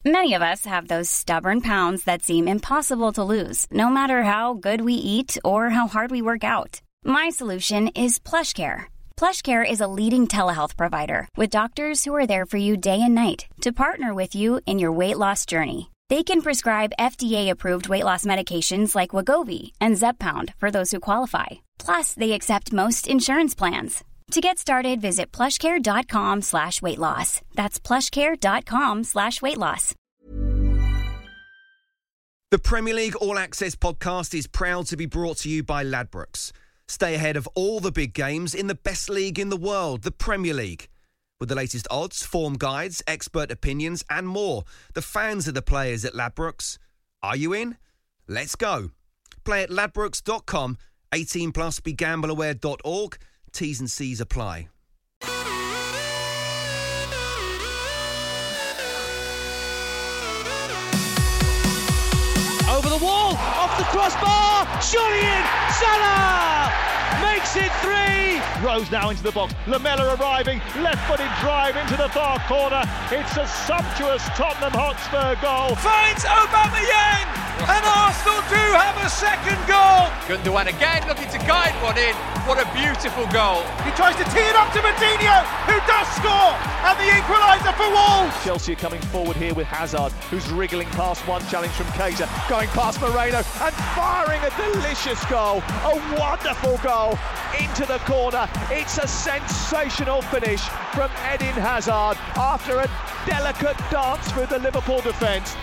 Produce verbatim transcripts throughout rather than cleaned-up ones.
Many of us have those stubborn pounds that seem impossible to lose, no matter how good we eat or how hard we work out. My solution is PlushCare. PlushCare is a leading telehealth provider with doctors who are there for you day and night to partner with you in your weight loss journey. They can prescribe F D A-approved weight loss medications like Wegovy and Zepbound for those who qualify. Plus, they accept most insurance plans. To get started, visit plushcare.com slash weight loss. That's plushcare.com slash weight loss. The Premier League All Access podcast is proud to be brought to you by Ladbrokes. Stay ahead of all the big games in the best league in the world, the Premier League. With the latest odds, form guides, expert opinions and more, the fans are the players at Ladbrokes. Are you in? Let's go. Play at ladbrokes dot com, eighteen plus, be gamble aware dot org. T's and C's apply. Over the wall, off the crossbar, surely in, Salah makes it three. Rose now into the box, Lamela arriving, left-footed drive into the far corner. It's a sumptuous Tottenham Hotspur goal. Finds Aubameyang, and Arsenal do have a second goal. Gundogan again looking to guide one in. What a beautiful goal. He tries to tee it up to Coutinho, who does score, and the equaliser for Wolves. Chelsea are coming forward here with Hazard, who's wriggling past one challenge from Keita, going past Moreno and firing a delicious goal, a wonderful goal into the corner. It's a sensational finish from Eden Hazard after a delicate dance through the Liverpool defence.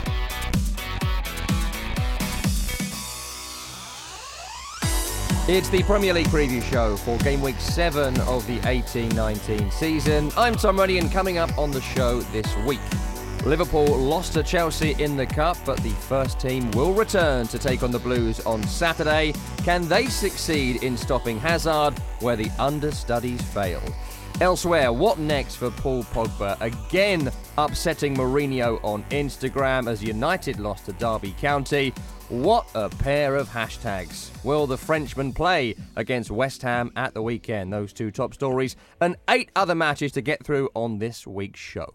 It's the Premier League preview show for game week seven of the eighteen nineteen season. I'm Tom Ruddy, and coming up on the show this week, Liverpool lost to Chelsea in the Cup, but the first team will return to take on the Blues on Saturday. Can they succeed in stopping Hazard where the understudies failed? Elsewhere, what next for Paul Pogba? Again upsetting Mourinho on Instagram as United lost to Derby County. What a pair of hashtags. Will the Frenchman play against West Ham at the weekend? Those two top stories and eight other matches to get through on this week's show.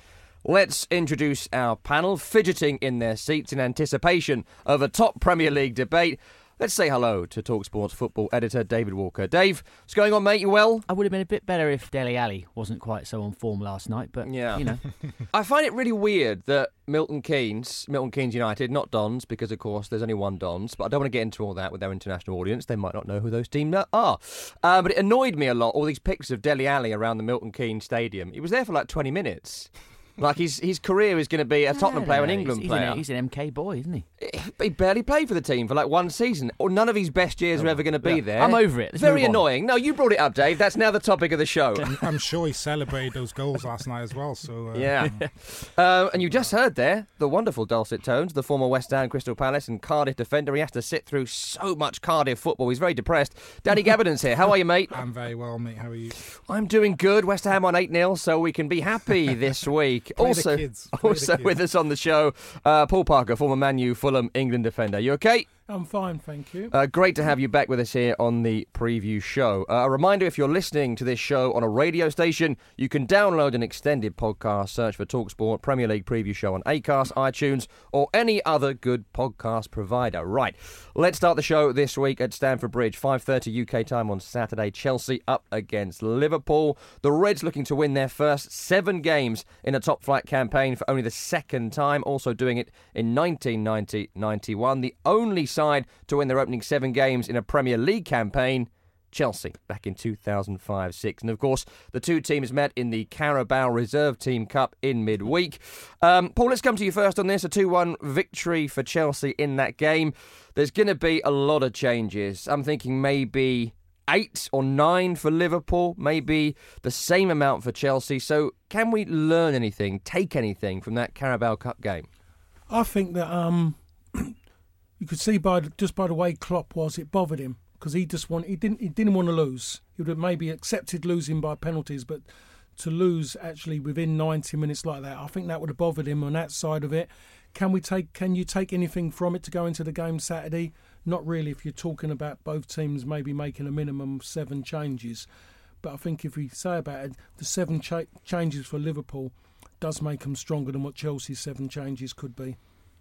Let's introduce our panel, fidgeting in their seats in anticipation of a top Premier League debate. Let's say hello to TalkSport's football editor, David Walker. Dave, what's going on, mate? You well? I would have been a bit better if Dele Alli wasn't quite so on form last night, but, yeah. you know. I find it really weird that Milton Keynes, Milton Keynes United, not Dons, because, of course, there's only one Dons, but I don't want to get into all that with their international audience. They might not know who those teams are. Uh, but it annoyed me a lot, all these pictures of Dele Alli around the Milton Keynes Stadium. He was there for like twenty minutes. Like, his his career is going to be a Tottenham no, player, no, an England he's, player. He's an, he's an M K boy, isn't he? He barely played for the team for like one season. Or none of his best years oh, are ever going to be yeah. there. I'm over it. Let's Very move on. annoying. No, you brought it up, Dave. That's now the topic of the show. I'm sure he celebrated those goals last night as well. So uh, yeah. uh, and you just heard there the wonderful dulcet tones, the former West Ham, Crystal Palace and Cardiff defender. He has to sit through so much Cardiff football. He's very depressed. Danny Gabardin's here. How are you, mate? I'm very well, mate. How are you? I'm doing good. West Ham on eight nil, so we can be happy this week. Play also, the kids. Play also the kids. with us on the show, uh, Paul Parker, former Man U, Fulham, England defender. You okay? I'm fine, thank you. Uh, great to have you back with us here on the preview show. Uh, a reminder, if you're listening to this show on a radio station, you can download an extended podcast, search for TalkSport Premier League Preview Show on Acast, iTunes, or any other good podcast provider. Right, let's start the show this week at Stamford Bridge, five thirty U K time on Saturday. Chelsea up against Liverpool. The Reds looking to win their first seven games in a top-flight campaign for only the second time, also doing it in nineteen ninety ninety-one. The only side to win their opening seven games in a Premier League campaign, Chelsea, back in two thousand five six. And of course, the two teams met in the Carabao Reserve Team Cup in midweek. Um, Paul, let's come to you first on this. A two one victory for Chelsea in that game. There's going to be a lot of changes. I'm thinking maybe eight or nine for Liverpool, maybe the same amount for Chelsea. So can we learn anything, take anything from that Carabao Cup game? I think that um, you could see by the, just by the way Klopp was, it bothered him because he just want he didn't he didn't want to lose. He would have maybe accepted losing by penalties, but to lose actually within ninety minutes like that, I think that would have bothered him on that side of it. Can we take? Can you take anything from it to go into the game Saturday? Not really. If you're talking about both teams maybe making a minimum of seven changes, but I think if we say about it, the seven cha- changes for Liverpool, does make them stronger than what Chelsea's seven changes could be.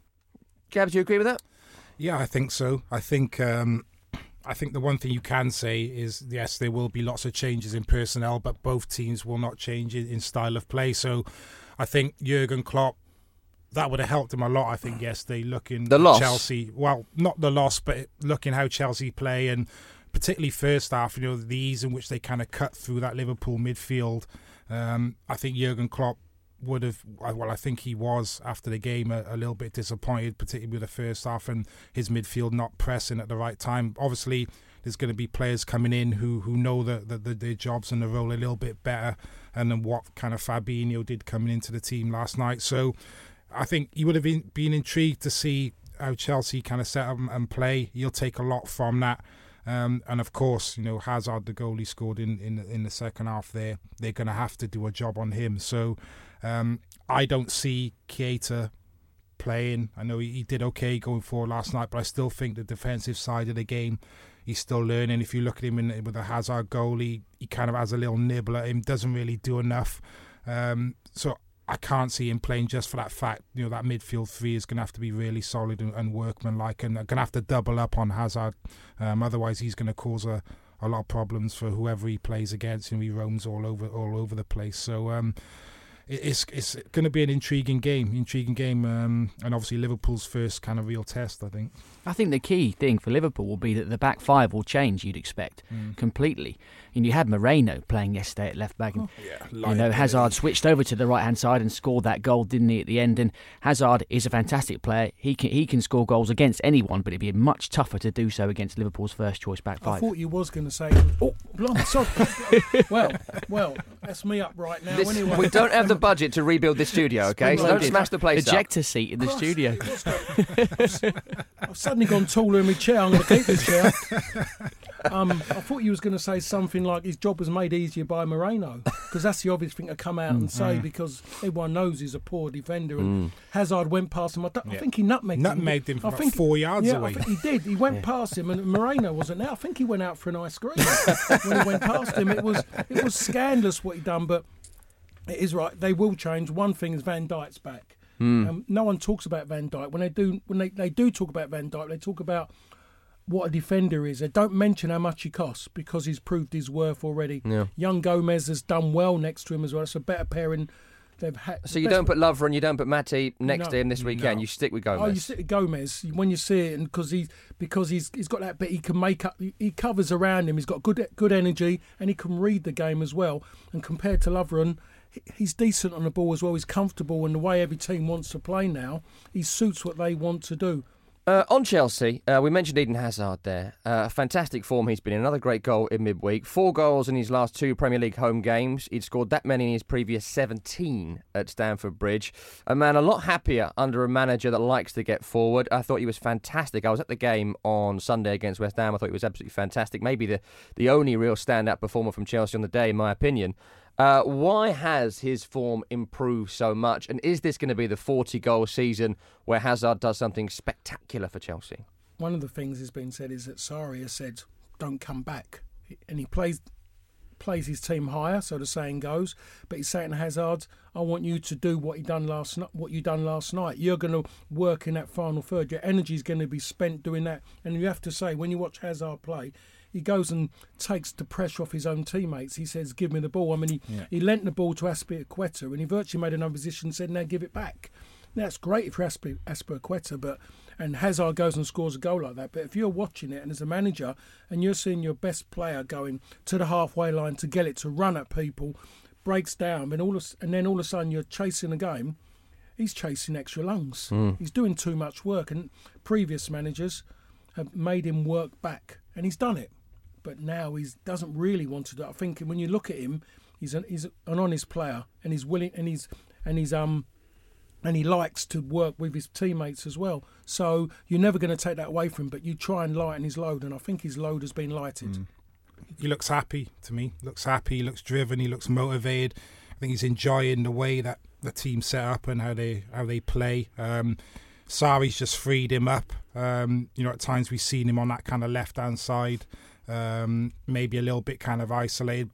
Gab, do you agree with that? Yeah, I think so. I think um, I think the one thing you can say is, yes, there will be lots of changes in personnel, but both teams will not change in, in style of play. So I think Jurgen Klopp, that would have helped him a lot, I think, yesterday, looking the loss. at Chelsea. Well, not the loss, but looking how Chelsea play, and particularly first half, you know, the ease in which they kind of cut through that Liverpool midfield. Um, I think Jurgen Klopp would have, well, I think he was, after the game, a, a little bit disappointed, particularly with the first half and his midfield not pressing at the right time. Obviously, there's going to be players coming in who, who know the, the, the, their jobs and the role a little bit better, and then what kind of Fabinho did coming into the team last night. So I think he would have been, been intrigued to see how Chelsea kind of set up and play. He'll take a lot from that. Um, and of course, you know, Hazard, the goal he scored in, in, in the second half there, they're going to have to do a job on him. So um, I don't see Keita playing. I know he, he did okay going forward last night, but I still think the defensive side of the game, he's still learning. If you look at him in, with a Hazard goal, he, he kind of has a little nibble at him, doesn't really do enough. Um, so I can't see him playing just for that fact. You know, that midfield three is going to have to be really solid and, and workmanlike, and going to have to double up on Hazard. Um, otherwise, he's going to cause a, a lot of problems for whoever he plays against, and he roams all over all over the place. So um, it, it's it's going to be an intriguing game, intriguing game, um, and obviously Liverpool's first kind of real test, I think. I think the key thing for Liverpool will be that the back five will change, you'd expect, mm. completely. And you had Moreno playing yesterday at left back. And, oh, yeah, you know, Hazard switched over to the right-hand side and scored that goal, didn't he, at the end? And Hazard is a fantastic player. He can he can score goals against anyone, but it'd be much tougher to do so against Liverpool's first-choice back five. I thought you was going to say, oh, blimey, sorry. well, well, that's me up right now. This, anyway. We don't have the budget to rebuild this studio, okay? So don't smash the place Ejector up. seat in the Cross, studio. I've suddenly gone taller in my chair. I'm going to keep this chair. Um, I thought you was going to say something like his job was made easier by Moreno, because that's the obvious thing to come out and say, because everyone knows he's a poor defender, and mm. Hazard went past him. I, yeah. I think he nutmegged, nutmegged him, him I from think, four yards yeah, away. I think he did. He went yeah. past him, and Moreno wasn't there. I think he went out for an ice cream when he went past him. It was it was scandalous what he done, but it is right. They will change. One thing is Van Dijk's back. Mm. Um, no one talks about Van Dijk. When they do, when they, they do talk about Van Dijk, they talk about what a defender is. They don't mention how much he costs, because he's proved his worth already. Yeah. Young Gomez has done well next to him as well. It's a better pairing they've had. So you don't put Lovren, you don't put Matty next no, to him this weekend. No. You stick with Gomez. Oh, you stick with Gomez when you see it, and because he's because he's he's got that bit. He can make up. He covers around him. He's got good good energy, and he can read the game as well. And compared to Lovren, he's decent on the ball as well. He's comfortable, and the way every team wants to play now, he suits what they want to do. Uh, on Chelsea, uh, we mentioned Eden Hazard there. Uh, fantastic form he's been in. Another great goal in midweek. Four goals in his last two Premier League home games. He'd scored that many in his previous seventeen at Stamford Bridge. A man a lot happier under a manager that likes to get forward. I thought he was fantastic. I was at the game on Sunday against West Ham. I thought he was absolutely fantastic. Maybe the, the only real standout performer from Chelsea on the day, in my opinion. Uh, why has his form improved so much? And is this going to be the forty-goal season where Hazard does something spectacular for Chelsea? One of the things that's been said is that Sarri has said, don't come back. And he plays plays his team higher, so the saying goes. But he's saying to Hazard, I want you to do what he done last what you done last night. You're going to work in that final third. Your energy is going to be spent doing that. And you have to say, when you watch Hazard play, he goes and takes the pressure off his own teammates. He says, give me the ball. I mean, he, yeah. he lent the ball to Azpilicueta, and he virtually made another position and said, now give it back. Now, that's great for Azpilicueta, but and Hazard goes and scores a goal like that. But if you're watching it, and as a manager, and you're seeing your best player going to the halfway line to get it, to run at people, breaks down, and, all of, and then all of a sudden you're chasing a game, he's chasing extra lungs. Mm. He's doing too much work, and previous managers have made him work back, and he's done it. But now he doesn't really want to do it. I think when you look at him, he's an, he's an honest player, and he's willing, and he's and he's um and he likes to work with his teammates as well. So you're never going to take that away from him, but you try and lighten his load, and I think his load has been lighted. Mm. He looks happy to me. Looks happy. He looks driven. He looks motivated. I think he's enjoying the way that the team's set up and how they how they play. Um, Sarri's just freed him up. Um, you know, at times we've seen him on that kind of left hand side. Um, maybe a little bit kind of isolated, but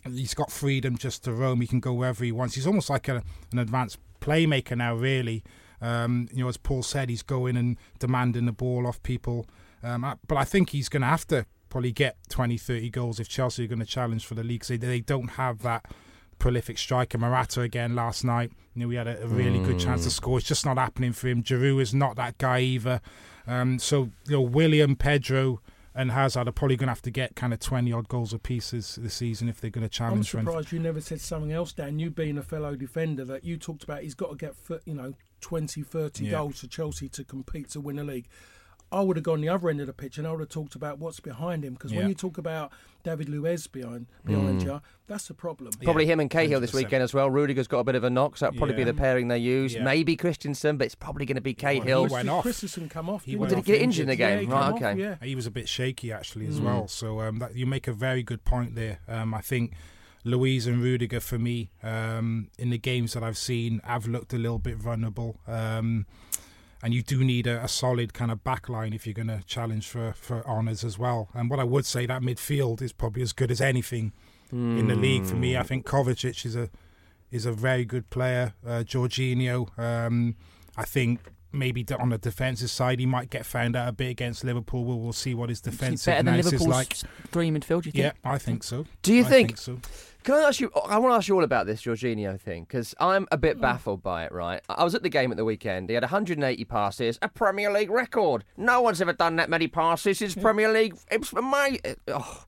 he's got freedom just to roam. He can go wherever he wants. He's almost like a, an advanced playmaker now, really. Um, you know, as Paul said, he's going and demanding the ball off people. Um, but I think he's going to have to probably get twenty, thirty goals if Chelsea are going to challenge for the league. So they don't have that prolific striker. Morata again last night. You know, we had a, a really mm. good chance to score. It's just not happening for him. Giroud is not that guy either. Um, so, you know, William, Pedro and Hazard are probably going to have to get kind of twenty-odd goals apiece this, this season if they're going to challenge. I'm surprised you never said something else, Dan. You being a fellow defender, that you talked about he's got to get, you know, twenty, thirty yeah. goals for Chelsea to compete to win a league. I would have gone the other end of the pitch and I would have talked about what's behind him. Because yeah. when you talk about David Luiz behind behind mm. you, that's the problem. Probably yeah, him and Cahill one hundred percent this weekend as well. Rudiger's got a bit of a knock, so that'll probably yeah. be the pairing they use. Yeah. Maybe Christensen, but it's probably going to be Cahill. He went off. Christensen come off. He did he he get injured in the game? Yeah, right, okay. Off, yeah. He was a bit shaky actually as mm. well. So um, that, you make a very good point there. Um, I think Luiz and Rudiger, for me, um, in the games that I've seen, have looked a little bit vulnerable. Um, And you do need a, a solid kind of back line if you're going to challenge for, for honours as well. And what I would say, that midfield is probably as good as anything mm. in the league for me. I think Kovacic is a is a very good player. Uh, Jorginho, um, I think maybe on the defensive side he might get found out a bit against Liverpool. We'll, we'll see what his defensive nous is like. Three midfield, do you think? Yeah, I think so. Do you I think? think so. Can I ask you? I want to ask you all about this Jorginho thing because I'm a bit baffled by it. Right, I was at the game at the weekend. He had one hundred eighty passes, a Premier League record. No one's ever done that many passes. It's Premier League. It's amazing. Oh.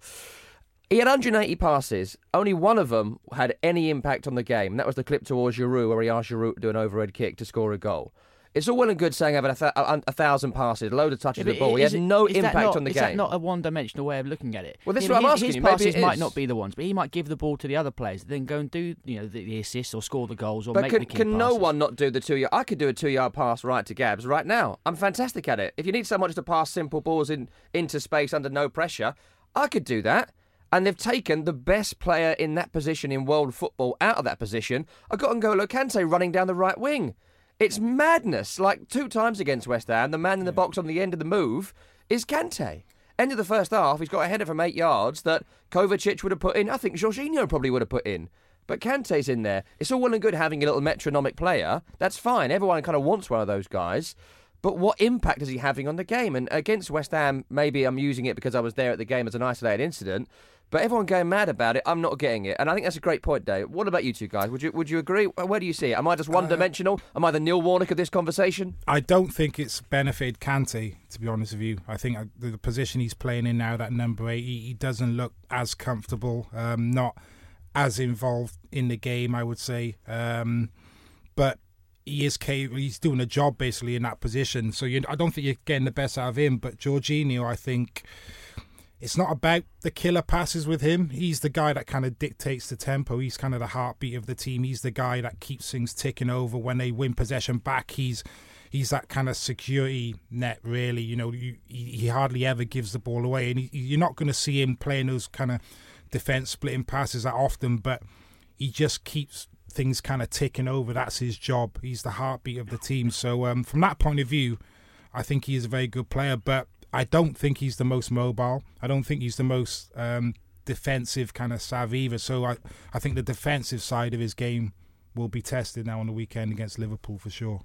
He had one hundred eighty passes. Only one of them had any impact on the game. That was the clip towards Giroud, where he asked Giroud to do an overhead kick to score a goal. It's all well and good saying having a, th- a, a thousand passes, a load of touches yeah, of the ball. He had it, no impact not, on the is game. Is that not a one-dimensional way of looking at it? Well, this is what I'm his, asking his you. passes Maybe might is. not be the ones, but he might give the ball to the other players, then go and do you know the, the assists or score the goals or but make can, the key can passes. no one not do the two-yard? I could do a two-yard pass right to Gabs right now. I'm fantastic at it. If you need someone just to pass simple balls in into space under no pressure, I could do that. And they've taken the best player in that position in world football out of that position. I got N'Golo Kante running down the right wing. It's madness. Like two times against West Ham, the man in the box on the end of the move is Kante. End of the first half, he's got a header from eight yards that Kovacic would have put in. I think Jorginho probably would have put in. But Kante's in there. It's all well and good having a little metronomic player. That's fine. Everyone kind of wants one of those guys. But what impact is he having on the game? And against West Ham, maybe I'm using it because I was there at the game as an isolated incident. But everyone going mad about it, I'm not getting it. And I think that's a great point, Dave. What about you two guys? Would you would you agree? Where do you see it? Am I just one-dimensional? Uh, Am I the Neil Warnock of this conversation? I don't think it's benefited Kante, to be honest with you. I think the position he's playing in now, that number eight, he, he doesn't look as comfortable, um, not as involved in the game, I would say. Um, but he is capable. He's doing a job, basically, in that position. So you, I don't think you're getting the best out of him. But Jorginho, I think... It's not about the killer passes with him. He's the guy that kind of dictates the tempo. He's kind of the heartbeat of the team. He's the guy that keeps things ticking over when they win possession back. He's he's that kind of security net, really. You know, you, he, he hardly ever gives the ball away. And he, you're not going to see him playing those kind of defence-splitting passes that often, but he just keeps things kind of ticking over. That's his job. He's the heartbeat of the team. So um, from that point of view, I think he is a very good player, but I don't think he's the most mobile. I don't think he's the most um, defensive kind of savvy either. So I, I think the defensive side of his game will be tested now on the weekend against Liverpool for sure.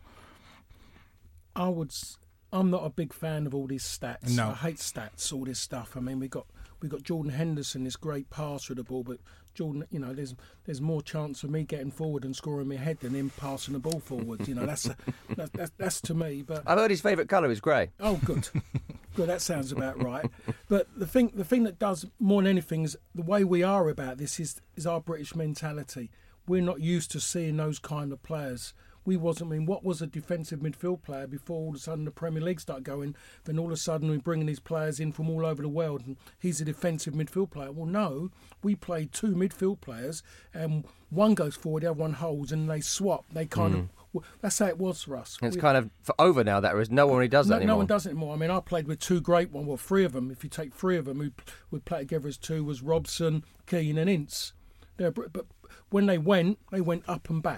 I would. I'm not a big fan of all these stats. No. I hate stats, all this stuff. I mean, we got we got Jordan Henderson, this great passer of the ball, but Jordan, you know, there's there's more chance of me getting forward and scoring my head than him passing the ball forward. You know, that's a, that, that's that's to me. But I've heard his favourite colour is grey. Oh, good. Good, that sounds about right. But the thing the thing that does more than anything is the way we are about this is is our British mentality. We're not used to seeing those kind of players. We wasn't. I mean, what was a defensive midfield player before all of a sudden the Premier League started going? Then all of a sudden we're bringing these players in from all over the world, and he's a defensive midfield player. Well, no, we played two midfield players, and one goes forward, the other one holds, and they swap. They kind mm. of. That's how it was for us. It's we, kind of over now. That is no one really does that no, anymore. No one does it anymore. I mean, I played with two great ones. Well, three of them. If you take three of them, who would play together as two was Robson, Keane, and Ince. They're, but when they went, they went up and back.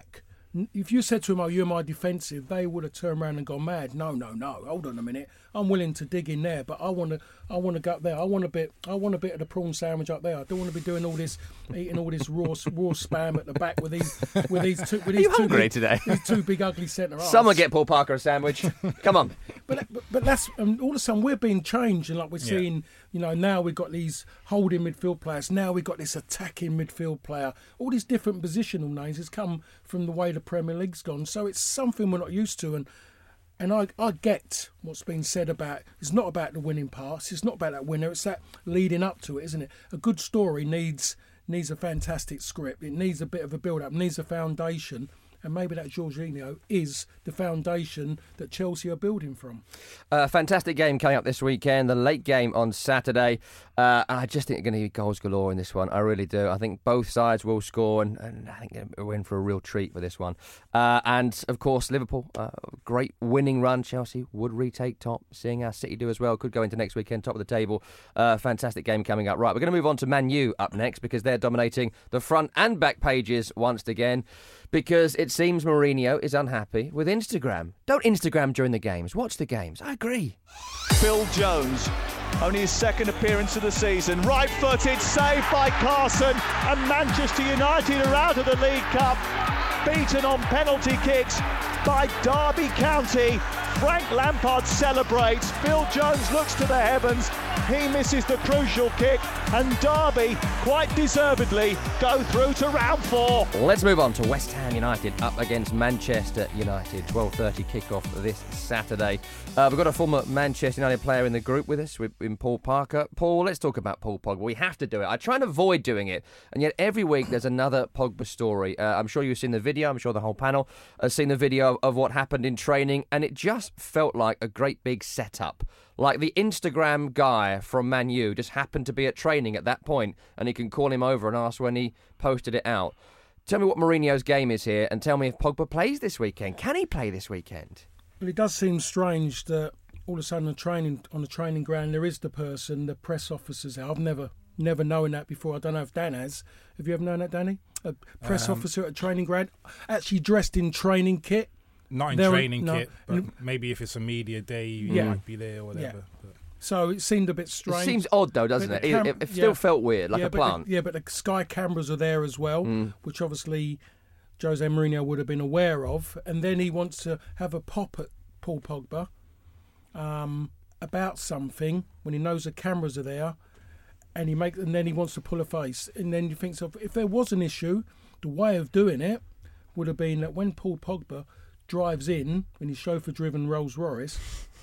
If you said to him, "Oh, you're my defensive," they would have turned around and gone mad. No, no, no. Hold on a minute. I'm willing to dig in there, but I want to. I want to go up there. I want a bit. I want a bit of the prawn sandwich up there. I don't want to be doing all this, eating all this raw raw spam at the back with these with these two. With these Are you two hungry big, today? These two big ugly centre halves. Someone get Paul Parker a sandwich. Come on. But, but but that's um, all of a sudden we're being changed, and like we're Yeah. seeing, you know, now we've got these holding midfield players. Now we've got this attacking midfield player. All these different positional names has come from the way the Premier League's gone. So it's something we're not used to, and and I I get what's been said about. It's not about the winning pass. It's not about that winner. It's that leading up to it, isn't it? A good story needs needs a fantastic script. It needs a bit of a build up. Needs a foundation. And maybe that Jorginho is the foundation that Chelsea are building from. A uh, fantastic game coming up this weekend, the late game on Saturday. Uh, and I just think they're going to be goals galore in this one. I really do. I think both sides will score, and, and I think we're in for a real treat for this one. Uh, and, of course, Liverpool, uh, great winning run. Chelsea would retake top, seeing how City do as well. Could go into next weekend, top of the table. Uh, fantastic game coming up. Right, we're going to move on to Man U up next because they're dominating the front and back pages once again. Because it seems Mourinho is unhappy with Instagram. Don't Instagram during the games. Watch the games. I agree. Phil Jones, only his second appearance of the season. Right-footed, saved by Carson, and Manchester United are out of the League Cup. Beaten on penalty kicks by Derby County. Frank Lampard celebrates. Phil Jones looks to the heavens. He misses the crucial kick, and Derby, quite deservedly, go through to round four. Let's move on to West Ham United up against Manchester United. twelve thirty kickoff this Saturday. Uh, we've got a former Manchester United player in the group with us, with, in Paul Parker. Paul, let's talk about Paul Pogba. We have to do it. I try and avoid doing it, and yet every week there's another Pogba story. Uh, I'm sure you've seen the video. I'm sure the whole panel has seen the video of, of what happened in training, and it just felt like a great big setup. Like the Instagram guy from Man U just happened to be at training at that point, and he can call him over and ask when he posted it out. Tell me what Mourinho's game is here, and tell me if Pogba plays this weekend. Can he play this weekend? Well, it does seem strange that all of a sudden, on, training, on the training ground, there is the person, the press officers. I've never never known that before. I don't know if Dan has. Have you ever known that, Danny? A press um, officer at a training ground, actually dressed in training kit. Not in There- training no. kit, but maybe if it's a media day, you Yeah. might be there or whatever. But So it seemed a bit strange. It seems odd, though, doesn't But it? the cam- It, it still yeah. felt weird, like yeah, a but plant. The, yeah, but the Sky cameras are there as well, Mm. which obviously Jose Mourinho would have been aware of. And then he wants to have a pop at Paul Pogba um, about something when he knows the cameras are there, and he make, and then he wants to pull a face. And then you think, so if there was an issue, the way of doing it would have been that when Paul Pogba drives in in his chauffeur-driven Rolls Royce,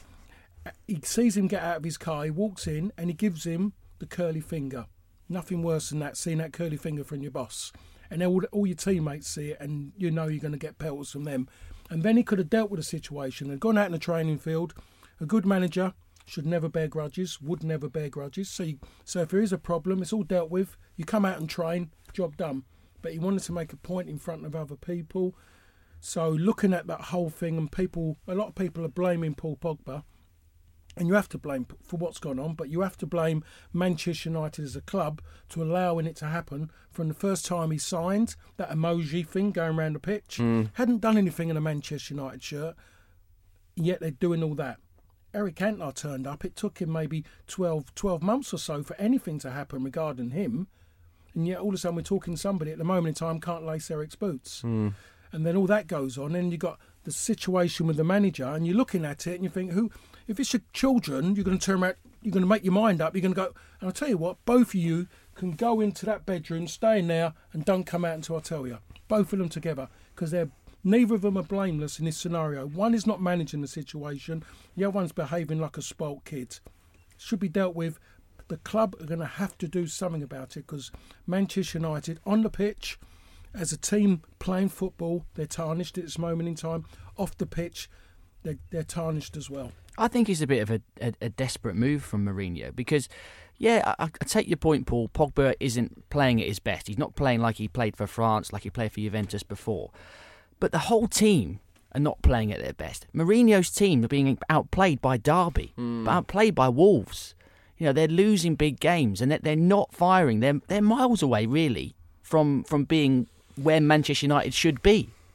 he sees him get out of his car, he walks in and he gives him the curly finger. Nothing worse than that, seeing that curly finger from your boss. And then all, all your teammates see it, and you know you're going to get pelters from them. And then he could have dealt with the situation and gone out in the training field. A good manager should never bear grudges, would never bear grudges. So, you, so if there is a problem, it's all dealt with. You come out and train, job done. But he wanted to make a point in front of other people. So looking at that whole thing, and people, a lot of people are blaming Paul Pogba, and you have to blame for what's gone on, but you have to blame Manchester United as a club to allowing it to happen from the first time he signed that emoji thing going around the pitch. Mm. Hadn't done anything in a Manchester United shirt, yet they're doing all that. Eric Cantona turned up. It took him maybe twelve, twelve months or so for anything to happen regarding him, and yet all of a sudden we're talking somebody at the moment in time can't lace Eric's boots. Mm. And then all that goes on, and you've got the situation with the manager, and you're looking at it, and you think, who? If it's your children, you're going to turn around, you're going to make your mind up, you're going to go, and I'll tell you what, both of you can go into that bedroom, stay in there, and don't come out until I tell you. Both of them together, because they're neither of them are blameless in this scenario. One is not managing the situation, the other one's behaving like a spoilt kid. Should be dealt with. The club are going to have to do something about it, because Manchester United, on the pitch, as a team playing football, they're tarnished at this moment in time. Off the pitch, they're, they're tarnished as well. I think it's a bit of a, a, a desperate move from Mourinho because, yeah, I, I take your point, Paul. Pogba isn't playing at his best. He's not playing like he played for France, like he played for Juventus before. But the whole team are not playing at their best. Mourinho's team are being outplayed by Derby, Mm. outplayed by Wolves. You know, they're losing big games and they're, they're not firing. They're, they're miles away, really, from from being where Manchester United should be.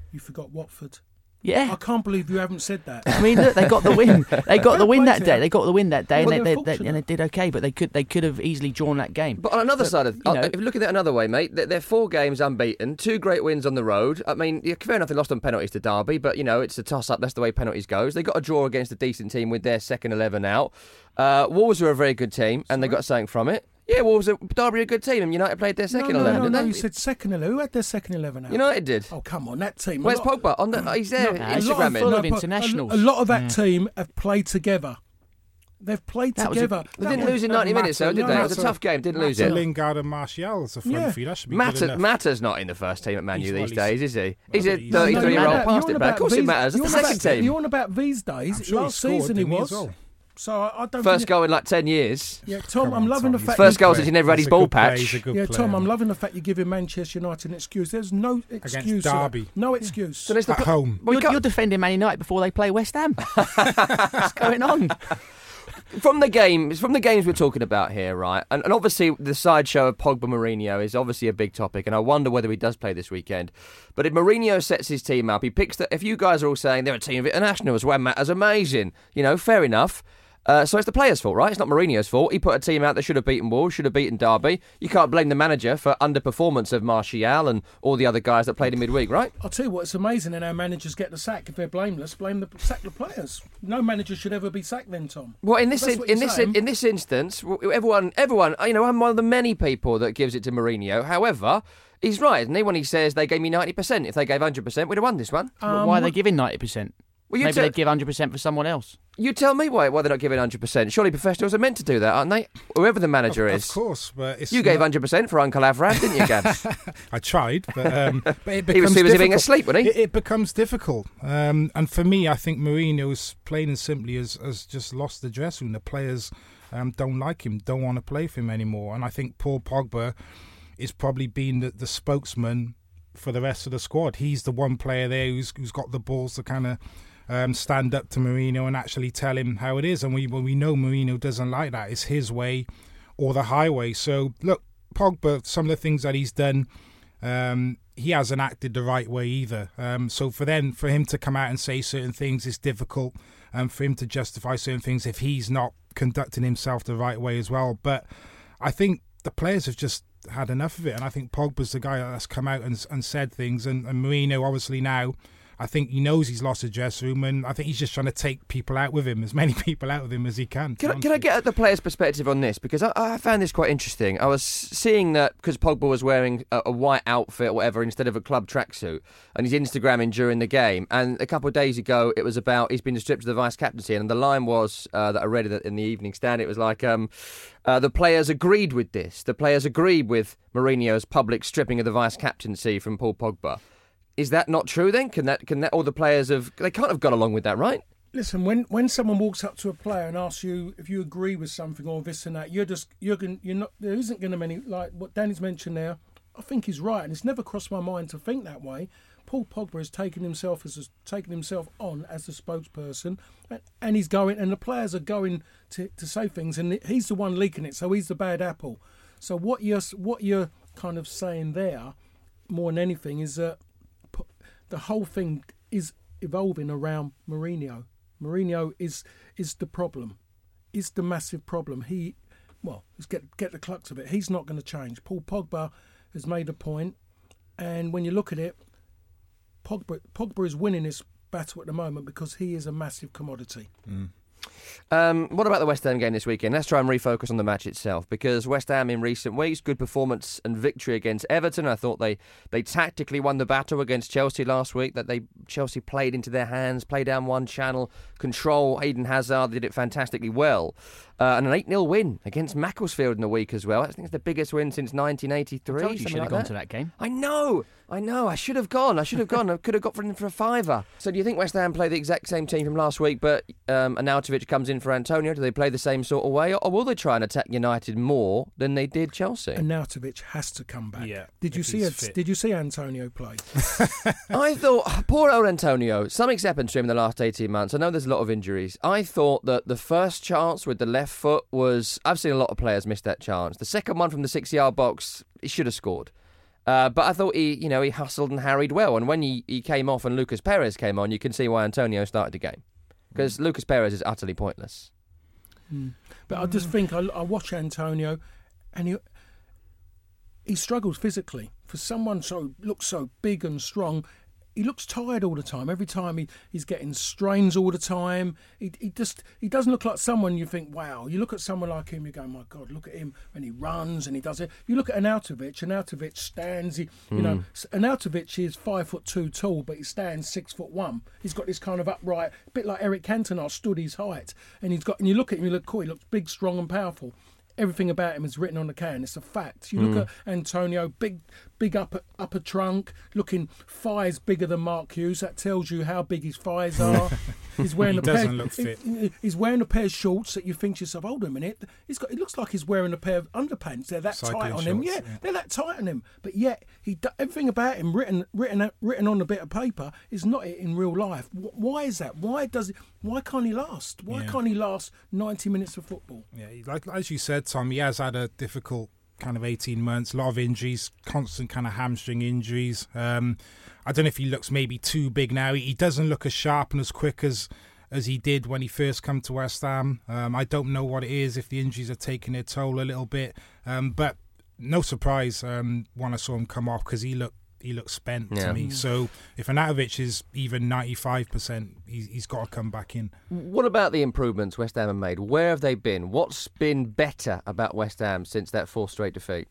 You forgot Watford. Yeah. I can't believe you haven't said that. I mean, look, they got the win. They got the win that day. They got the win that day, Well, and they're they, they, they, and they did okay. But they could they could have easily drawn that game. But on another But, side of, you know, if you look at it another way, mate, they're, they're four games unbeaten, two great wins on the road. I mean, yeah, fair enough, they lost on penalties to Derby, but you know it's a toss-up. That's the way penalties goes. They got a draw against a decent team with their second eleven out. Uh, Wolves were a very good team, and they got something from it. Yeah, Wolves, are, Derby are a good team, and United played their second no, no, eleven, no, didn't no, they? you said second eleven. Who had their second eleven out? United did. Oh, come on, that team. Where's A lot- Pogba? On the, he's there, No, Instagramming. full of but internationals. A, a lot of that Yeah. team have played together. They've played That was a- together. They That didn't was- lose in ninety minutes, though, did no, they? It was a that's tough a- game, didn't lose So it. Lingard and Martial as a front Yeah. three. That should be good Matter, enough. Matter's not in the first team at Man U He's- these well, he's- days, is he? well, He's a he's- thirty-three-year-old you're on past about- it back. Of course it you're on matters. about It's the these- second team. You're on about these days. I'm sure he Last scored, season he didn't he, was. as well? So I, I don't First think goal in like ten years. Yeah, Tom, Come I'm on, loving the Tom, fact. First you, goal since he never had He's his a ball good player, patch. he's a good Yeah, Tom, player. I'm loving the fact you're giving Manchester United an excuse. There's no excuse. to that. Derby. No excuse. So there's the At home. Well, you you're, can't- you're defending Man United before they play West Ham. What's going on? From the games, from the games we're talking about here, right? And, and obviously the sideshow of Pogba Mourinho is obviously a big topic, and I wonder whether he does play this weekend. But if Mourinho sets his team up, he picks the. If you guys are all saying they're a team of internationals, well, Matt's amazing, you know, fair enough. Uh, so it's the players' fault, right? It's not Mourinho's fault. He put a team out that should have beaten Wolves, should have beaten Derby. You can't blame the manager for underperformance of Martial and all the other guys that played in midweek, right? I'll tell you what, it's amazing and our managers get the sack. If they're blameless, blame the sack the players. No manager should ever be sacked then, Tom. Well, in this That's in, what in you're this saying. in this instance, w- everyone everyone you know, I'm one of the many people that gives it to Mourinho. However, he's right, isn't he, when he says they gave me ninety percent. If they gave one hundred percent, we'd have won this one. Why are they giving ninety percent? Well, you Maybe tell- they'd give one hundred percent for someone else. You tell me why why they're not giving one hundred percent. Surely professionals are meant to do that, aren't they? Whoever the manager Of, is. of course, but it's You gave not- one hundred percent for Uncle Avram, didn't you, Gabs? I tried, but, um, but it becomes He was too busy being difficult. asleep, wasn't he? It, it becomes difficult, um, and for me, I think Mourinho's plain and simply has, has just lost the dressing room. The players um, don't like him, don't want to play for him anymore, and I think Paul Pogba is probably being the, the spokesman for the rest of the squad. He's the one player there who's, who's got the balls to kind of um, stand up to Mourinho and actually tell him how it is. And we well, we know Mourinho doesn't like that. It's his way or the highway. So look, Pogba, some of the things that he's done, um, he hasn't acted the right way either. Um, so for then for him to come out and say certain things is difficult, and for him to justify certain things if he's not conducting himself the right way as well. But I think the players have just had enough of it, and I think Pogba's the guy that's come out and, and said things, and, and Mourinho obviously now, I think he knows he's lost the dressing room, and I think he's just trying to take people out with him, as many people out with him as he can. Can I, can I get at the player's perspective on this? Because I, I found this quite interesting. I was seeing that because Pogba was wearing a, a white outfit or whatever instead of a club tracksuit, and he's Instagramming during the game. And a couple of days ago, it was about he's been stripped of the vice captaincy, and the line was uh, that I read it in the Evening Stand. It was like um, uh, the players agreed with this. The players agreed with Mourinho's public stripping of the vice captaincy from Paul Pogba. Is that not true then? Can that can that all the players have they can't have gone along with that, right? Listen, when, when someone walks up to a player and asks you if you agree with something or this and that, you're just you're going you're not there isn't going to many like what Danny's mentioned there. I think he's right, and it's never crossed my mind to think that way. Paul Pogba has taken himself as a, taken himself on as the spokesperson, and, and he's going, and the players are going to, to say things, and he's the one leaking it, so he's the bad apple. So what you're what you're kind of saying there, more than anything, is that the whole thing is evolving around Mourinho. Mourinho is is the problem, is the massive problem. He, well, let's get get the crux of it. He's not going to change. Paul Pogba has made a point, and when you look at it, Pogba Pogba is winning this battle at the moment because he is a massive commodity. Mm. Um, what about the West Ham game this weekend? Let's try and refocus on the match itself, because West Ham in recent weeks, good performance and victory against Everton. I thought they, they tactically won the battle against Chelsea last week, that they Chelsea played into their hands, play down one channel, control Eden Hazard, they did it fantastically well. Uh, and an eight nil win against Macclesfield in the week as well. I think it's the biggest win since nineteen eighty-three. I told you you should have like gone that. to that game. I know, I know. I should have gone. I should have gone. I could have got for, for a fiver. So do you think West Ham play the exact same team from last week, but um, Arnautovic comes in for Antonio? Do they play the same sort of way, or will they try and attack United more than they did Chelsea? Arnautovic has to come back. Yeah, did you if see he's it? fit. Did you see Antonio play? I thought, poor old Antonio, something's happened to him in the last eighteen months. I know there's a lot of injuries. I thought that the first chance with the left foot was, I've seen a lot of players miss that chance. The second one from the six-yard box, he should have scored. Uh, but I thought he, you know, he hustled and harried well. And when he, he came off and Lucas Perez came on, you can see why Antonio started the game. Because mm. Lucas Perez is utterly pointless. Mm. But I just think, I, I watch Antonio and he, he struggles physically. For someone so looks so big and strong, he looks tired all the time. Every time he, he's getting strains all the time. He, he just he doesn't look like someone you think, wow. You look at someone like him, you go, my God, look at him when he runs and he does it. You look at Arnautovic, Arnautovic stands. He, you mm. know, Arnautovic is five foot two tall, but he stands six foot one. He's got this kind of upright, a bit like Eric Cantona stood his height, and he's got. And you look at him, you look cool. He looks big, strong, and powerful. Everything about him is written on the can. It's a fact. You look mm. at Antonio, big, big upper upper trunk, looking thighs bigger than Mark Hughes. That tells you how big his thighs are. He's wearing he a doesn't pair. Look fit. He, he's wearing a pair of shorts that you think to yourself, hold a minute. He's got. It looks like he's wearing a pair of underpants. They're that Cycling tight on shorts, him. Yeah, yeah, they're that tight on him. But yet, he everything about him written written written on a bit of paper is not it in real life. Why is that? Why does it? Why can't he last? Why yeah. can't he last ninety minutes of football? Yeah, like as you said, Tom, he has had a difficult kind of eighteen months, a lot of injuries, constant kind of hamstring injuries. Um, I don't know if he looks maybe too big now. He, he doesn't look as sharp and as quick as as he did when he first come to West Ham. Um, I don't know what it is, if the injuries are taking their toll a little bit. Um, but no surprise um, when I saw him come off, because he looked he looked spent yeah. to me. So if Arnautovic is even ninety-five percent, he's, he's got to come back in. What about the improvements West Ham have made? Where have they been? What's been better about West Ham since that fourth straight defeat?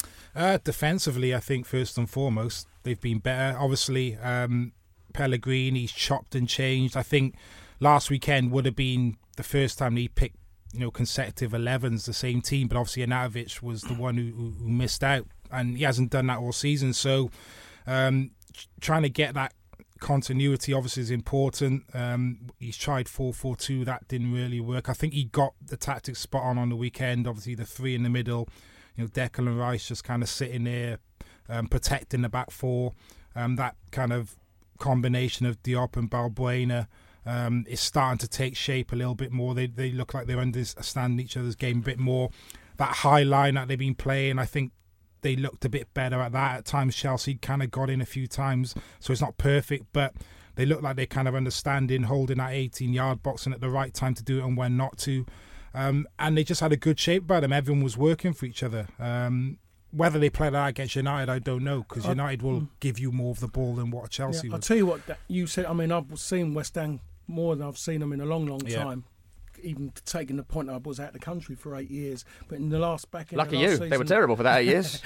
Uh, defensively, I think first and foremost, they've been better. Obviously, um, Pellegrini's chopped and changed. I think last weekend would have been the first time he picked, you know, consecutive elevens, the same team, but obviously Arnautovic was the one who, who, who missed out, and he hasn't done that all season. So um, trying to get that continuity obviously is important. Um, he's tried four four two, that didn't really work. I think he got the tactics spot on on the weekend. Obviously the three in the middle, you know, Declan Rice just kind of sitting there, um, protecting the back four. Um, that kind of combination of Diop and Balbuena Um, is starting to take shape a little bit more. They they look like they're understanding each other's game a bit more. That high line that they've been playing, I think they looked a bit better at that. At times Chelsea kind of got in a few times, so it's not perfect, but they look like they're kind of understanding, holding that eighteen-yard box and at the right time to do it and when not to. Um, and they just had a good shape about them. Everyone was working for each other. Um, Whether they play that against United, I don't know, because United will mm. give you more of the ball than what Chelsea yeah, will. I'll tell you what, you said, I mean, I've seen West Ham more than I've seen them in a long, long yeah. time. Even taking the point, I was out of the country for eight years. But in the last, back in Lucky the last you, season, they were terrible for that eight years.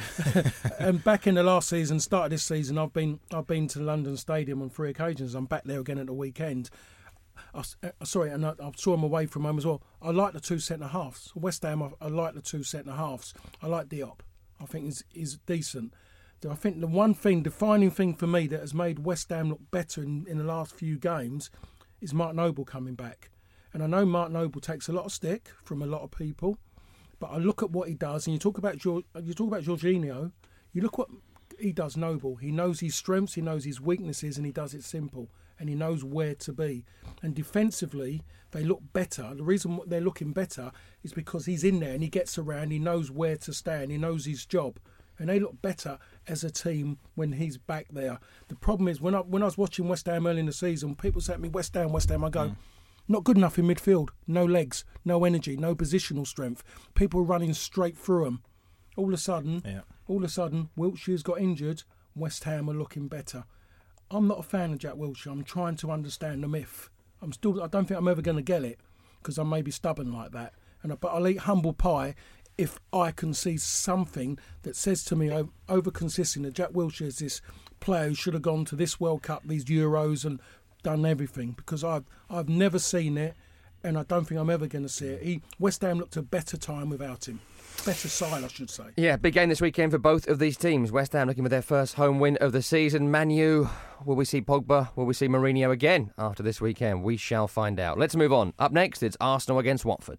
And back in the last season, start of this season, I've been I've been to London Stadium on three occasions. I'm back there again at the weekend. I, uh, sorry, and I, I saw them away from home as well. I like the two centre halves. West Ham, I, I like the two centre halves. I like Diop. I think is is decent. I think the one thing, defining thing for me that has made West Ham look better in, in the last few games is Mark Noble coming back. And I know Mark Noble takes a lot of stick from a lot of people, but I look at what he does, and you talk about George, you talk about Jorginho, you look what he does. Noble, he knows his strengths, he knows his weaknesses, and he does it simple, and he knows where to be. And defensively, they look better. The reason they're looking better is because he's in there and he gets around, he knows where to stand, he knows his job. And they look better as a team when he's back there. The problem is, when I when I was watching West Ham early in the season, people say to me, West Ham, West Ham, I go, mm. not good enough in midfield. No legs, no energy, no positional strength. People running straight through them. All of a sudden, yeah. all of a sudden, Wilshire's got injured. West Ham are looking better. I'm not a fan of Jack Wilshere. I'm trying to understand the myth. I'm still. I don't think I'm ever going to get it, because I may be stubborn like that. And I, but I'll eat humble pie if I can see something that says to me over, over consistent that Jack Wilshere is this player who should have gone to this World Cup, these Euros, and done everything. Because I've I've never seen it, and I don't think I'm ever going to see it. He, West Ham looked a better time without him. Better side, I should say. Yeah, big game this weekend for both of these teams. West Ham looking for their first home win of the season. Man U, will we see Pogba? Will we see Mourinho again after this weekend? We shall find out. Let's move on. Up next, it's Arsenal against Watford.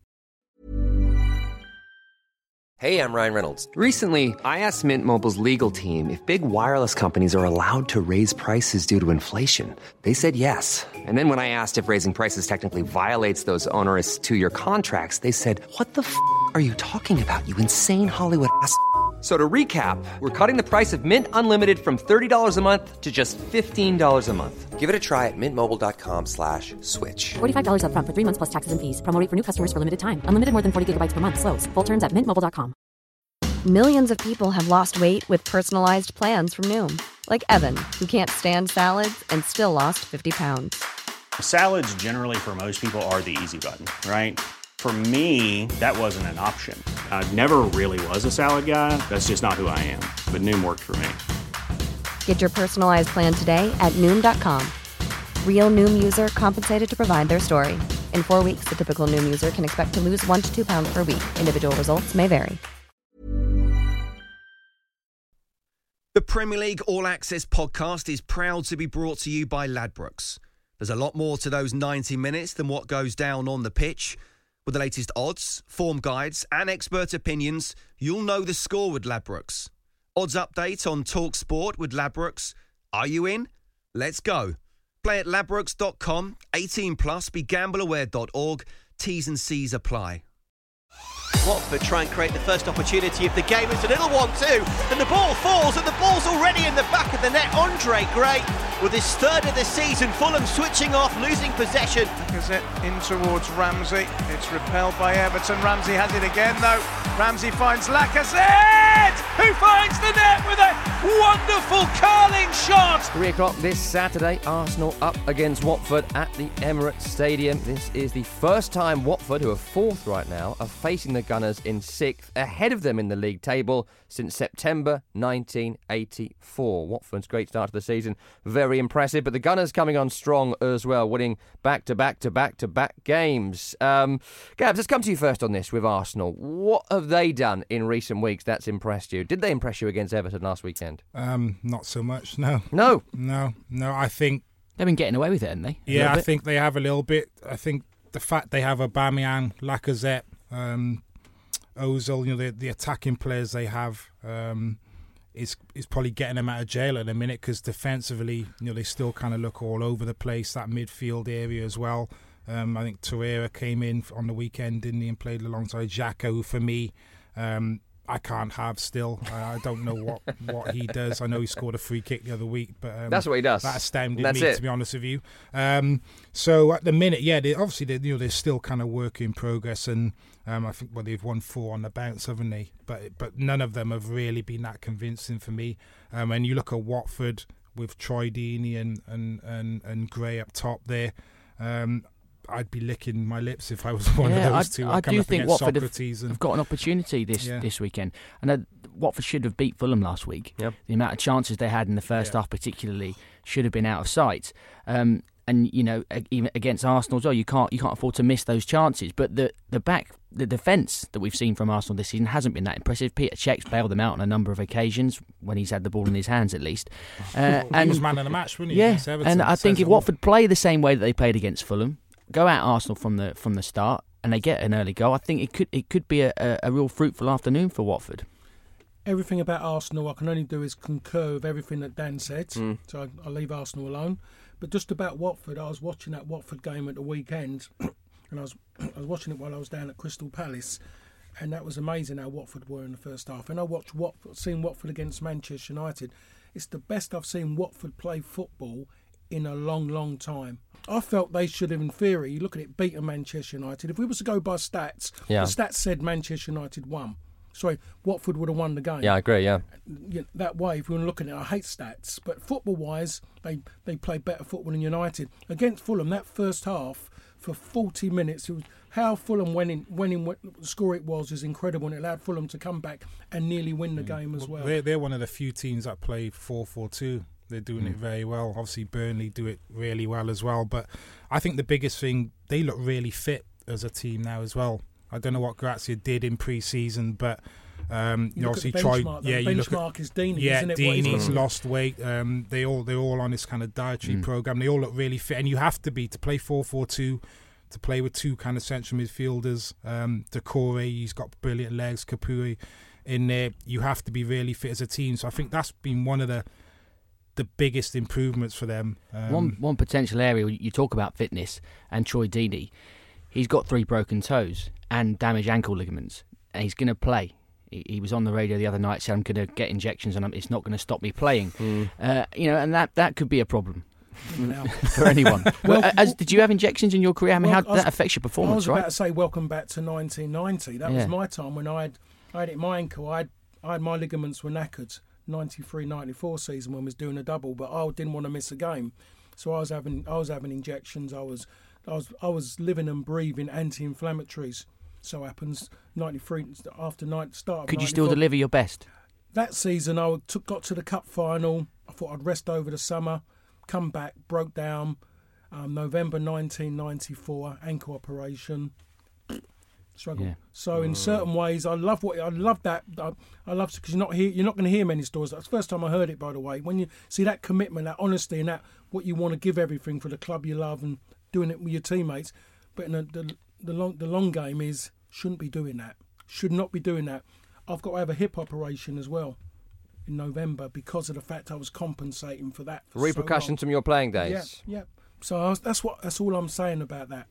Hey, I'm Ryan Reynolds. Recently, I asked Mint Mobile's legal team if big wireless companies are allowed to raise prices due to inflation. They said yes. And then when I asked if raising prices technically violates those onerous two-year contracts, they said, what the f*** are you talking about, you insane Hollywood ass f- So to recap, we're cutting the price of Mint Unlimited from thirty dollars a month to just fifteen dollars a month. Give it a try at mintmobile.com slash switch. forty-five dollars up front for three months plus taxes and fees. Promo rate for new customers for limited time. Unlimited more than forty gigabytes per month. Slows full terms at mint mobile dot com. Millions of people have lost weight with personalized plans from Noom. Like Evan, who can't stand salads and still lost fifty pounds. Salads generally for most people are the easy button, right? For me, that wasn't an option. I never really was a salad guy. That's just not who I am. But Noom worked for me. Get your personalized plan today at Noom dot com. Real Noom user compensated to provide their story. In four weeks, the typical Noom user can expect to lose one to two pounds per week. Individual results may vary. The Premier League All Access podcast is proud to be brought to you by Ladbrokes. There's a lot more to those ninety minutes than what goes down on the pitch. With the latest odds, form guides and expert opinions, you'll know the score with Ladbrokes. Odds update on Talk Sport with Ladbrokes. Are you in? Let's go. Play at ladbrokes dot com, eighteen plus, be gamble aware dot org. T's and C's apply. Watford try and create the first opportunity of the game. It's a little one two, and the ball falls, and the ball's already in the back of the net. Andre Gray with his third of the season. Fulham switching off, losing possession. Lacazette in towards Ramsey. It's repelled by Everton. Ramsey has it again though. Ramsey finds Lacazette, who finds the net with a wonderful curling shot. Three o'clock this Saturday, Arsenal up against Watford at the Emirates Stadium. This is the first time Watford, who are fourth right now, are facing the Gunners in sixth, ahead of them in the league table since September nineteen eighty-four. Watford's great start to the season, very impressive, but the Gunners coming on strong as well, winning back-to-back-to-back-to-back games. Um, Gabs, let's come to you first on this with Arsenal. What have they done in recent weeks that's impressed you? Did they impress you against Everton last weekend? Um, not so much, no. No? No, no, I think... They've been getting away with it, haven't they? Yeah, I think they have a little bit. I think the fact they have Aubameyang, Lacazette, um, Ozil, you know, the, the attacking players they have um, is is probably getting them out of jail at the minute, because defensively, you know, they still kind of look all over the place, that midfield area as well. Um, I think Torreira came in on the weekend, didn't he, and played alongside Xhaka, who for me, um, I can't have still. Uh, I don't know what, what he does. I know he scored a free kick the other week, but um, that's what he does. That astounded That's me, it. to be honest with you. Um, so at the minute, yeah, they, obviously they, you know, they're still kind of work in progress, and um, I think well they've won four on the bounce, haven't they? But but none of them have really been that convincing for me. Um, and you look at Watford with Troy Deeney and and and, and Gray up top there. Um, I'd be licking my lips if I was one yeah, of those I, two. I do think Watford have, and, have got an opportunity this, yeah. this weekend. I know Watford should have beat Fulham last week. Yep. The amount of chances they had in the first yeah. half particularly should have been out of sight. Um, and, you know, even against Arsenal as well, you can't you can't afford to miss those chances. But the, the back, the defence that we've seen from Arsenal this season hasn't been that impressive. Peter Cech's bailed them out on a number of occasions, when he's had the ball in his hands at least. Uh, and he was man of the match, wasn't he? Yeah, and I think if Watford play the same way that they played against Fulham, go at Arsenal from the from the start, and they get an early goal, I think it could it could be a, a, a real fruitful afternoon for Watford. Everything about Arsenal I can only do is concur with everything that Dan said, mm. so I, I'll leave Arsenal alone. But just about Watford, I was watching that Watford game at the weekend, and I was I was watching it while I was down at Crystal Palace, and that was amazing how Watford were in the first half. And I watched Watford, seen Watford against Manchester United. It's the best I've seen Watford play football in a long, long time. I felt they should have, in theory, you look at it, beaten Manchester United. If we was to go by stats, yeah. the stats said Manchester United won. Sorry, Watford would have won the game. Yeah, I agree, yeah. That way, if we were looking at it, I hate stats, but football-wise, they, they played better football than United. Against Fulham, that first half, for forty minutes, it was, how Fulham went in, went in, what the score it was is incredible, and it allowed Fulham to come back and nearly win the mm. game as well. They're, they're one of the few teams that play four four two. They're doing mm. it very well. Obviously, Burnley do it really well as well. But I think the biggest thing, they look really fit as a team now as well. I don't know what Grazia did in pre-season, but um, you, you know, obviously Troy. Yeah, you look at is Deeney, yeah, isn't it? Deeney's lost weight. Um, they all they're all on this kind of dietary mm. program. They all look really fit, and you have to be to play four four two, to play with two kind of central midfielders. Um, Decore, he's got brilliant legs. Kapuri in there. You have to be really fit as a team. So I think that's been one of the the biggest improvements for them. Um, one one potential area you talk about fitness, and Troy Deeney, he's got three broken toes and damaged ankle ligaments, and he's going to play. he, he was on the radio the other night saying, I'm going to get injections and I'm, it's not going to stop me playing. Mm. Uh, you know, and that, that could be a problem for anyone. Well, well, as, did you have injections in your career? I mean, well, how that affects your performance, I was right? about to say, welcome back to nineteen ninety. That yeah. was my time when I had, I had it in my ankle. I had, I had my ligaments were knackered. ninety-three ninety-four season when I was doing a double, but I didn't want to miss a game, so I was having I was having injections. I was I was I was living and breathing anti-inflammatories. So happens ninety-three after night start. Could you still deliver your best? That season, I took, got to the cup final. I thought I'd rest over the summer, come back, broke down. Um, November nineteen ninety-four, ankle operation. Struggle. Yeah. So in certain ways, I love what I love that. I, I love because you're not here. You're not going to hear many stories. That's the first time I heard it, by the way. When you see that commitment, that honesty, and that what you want to give everything for the club you love and doing it with your teammates. But in the the, the long the long game is shouldn't be doing that. Should not be doing that. I've got to have a hip operation as well in November because of the fact I was compensating for that. For repercussions so from your playing days. Yeah, yeah. So I was, that's what that's all I'm saying about that.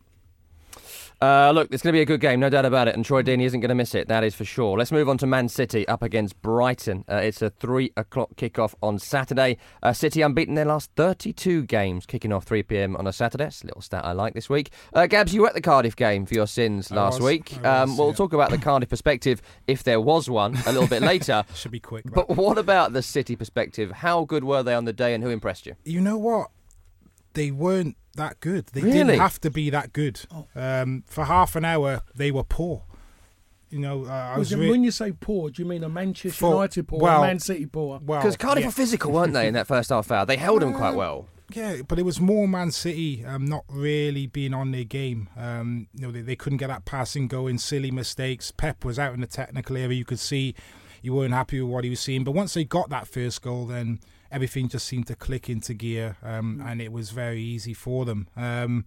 Uh, look, it's going to be a good game, no doubt about it, and Troy Deeney isn't going to miss it, that is for sure. Let's move on to Man City up against Brighton. Uh, it's a three o'clock kickoff on Saturday. Uh, City unbeaten their last thirty-two games, kicking off three p.m. on a Saturday. It's a little stat I like this week. Uh, Gabs, you were at the Cardiff game for your sins I last was, week. I was, um, we'll yeah. talk about the Cardiff perspective, if there was one, a little bit later. Should be quick. But what about the City perspective? How good were they on the day and who impressed you? You know what? They weren't that good. They Really? didn't have to be that good. Oh. Um, for half an hour, they were poor. You know, uh, I was When re- you say poor, do you mean a Manchester For- United poor, well, or a Man City poor? well, Because Cardiff yeah. were physical, weren't they, in that first half hour? They held them quite well. Yeah, but it was more Man City um, not really being on their game. Um, you know, they, they couldn't get that passing going, silly mistakes. Pep was out in the technical area. You could see he weren't happy with what he was seeing. But once they got that first goal, then everything just seemed to click into gear, um, mm. and it was very easy for them. Um,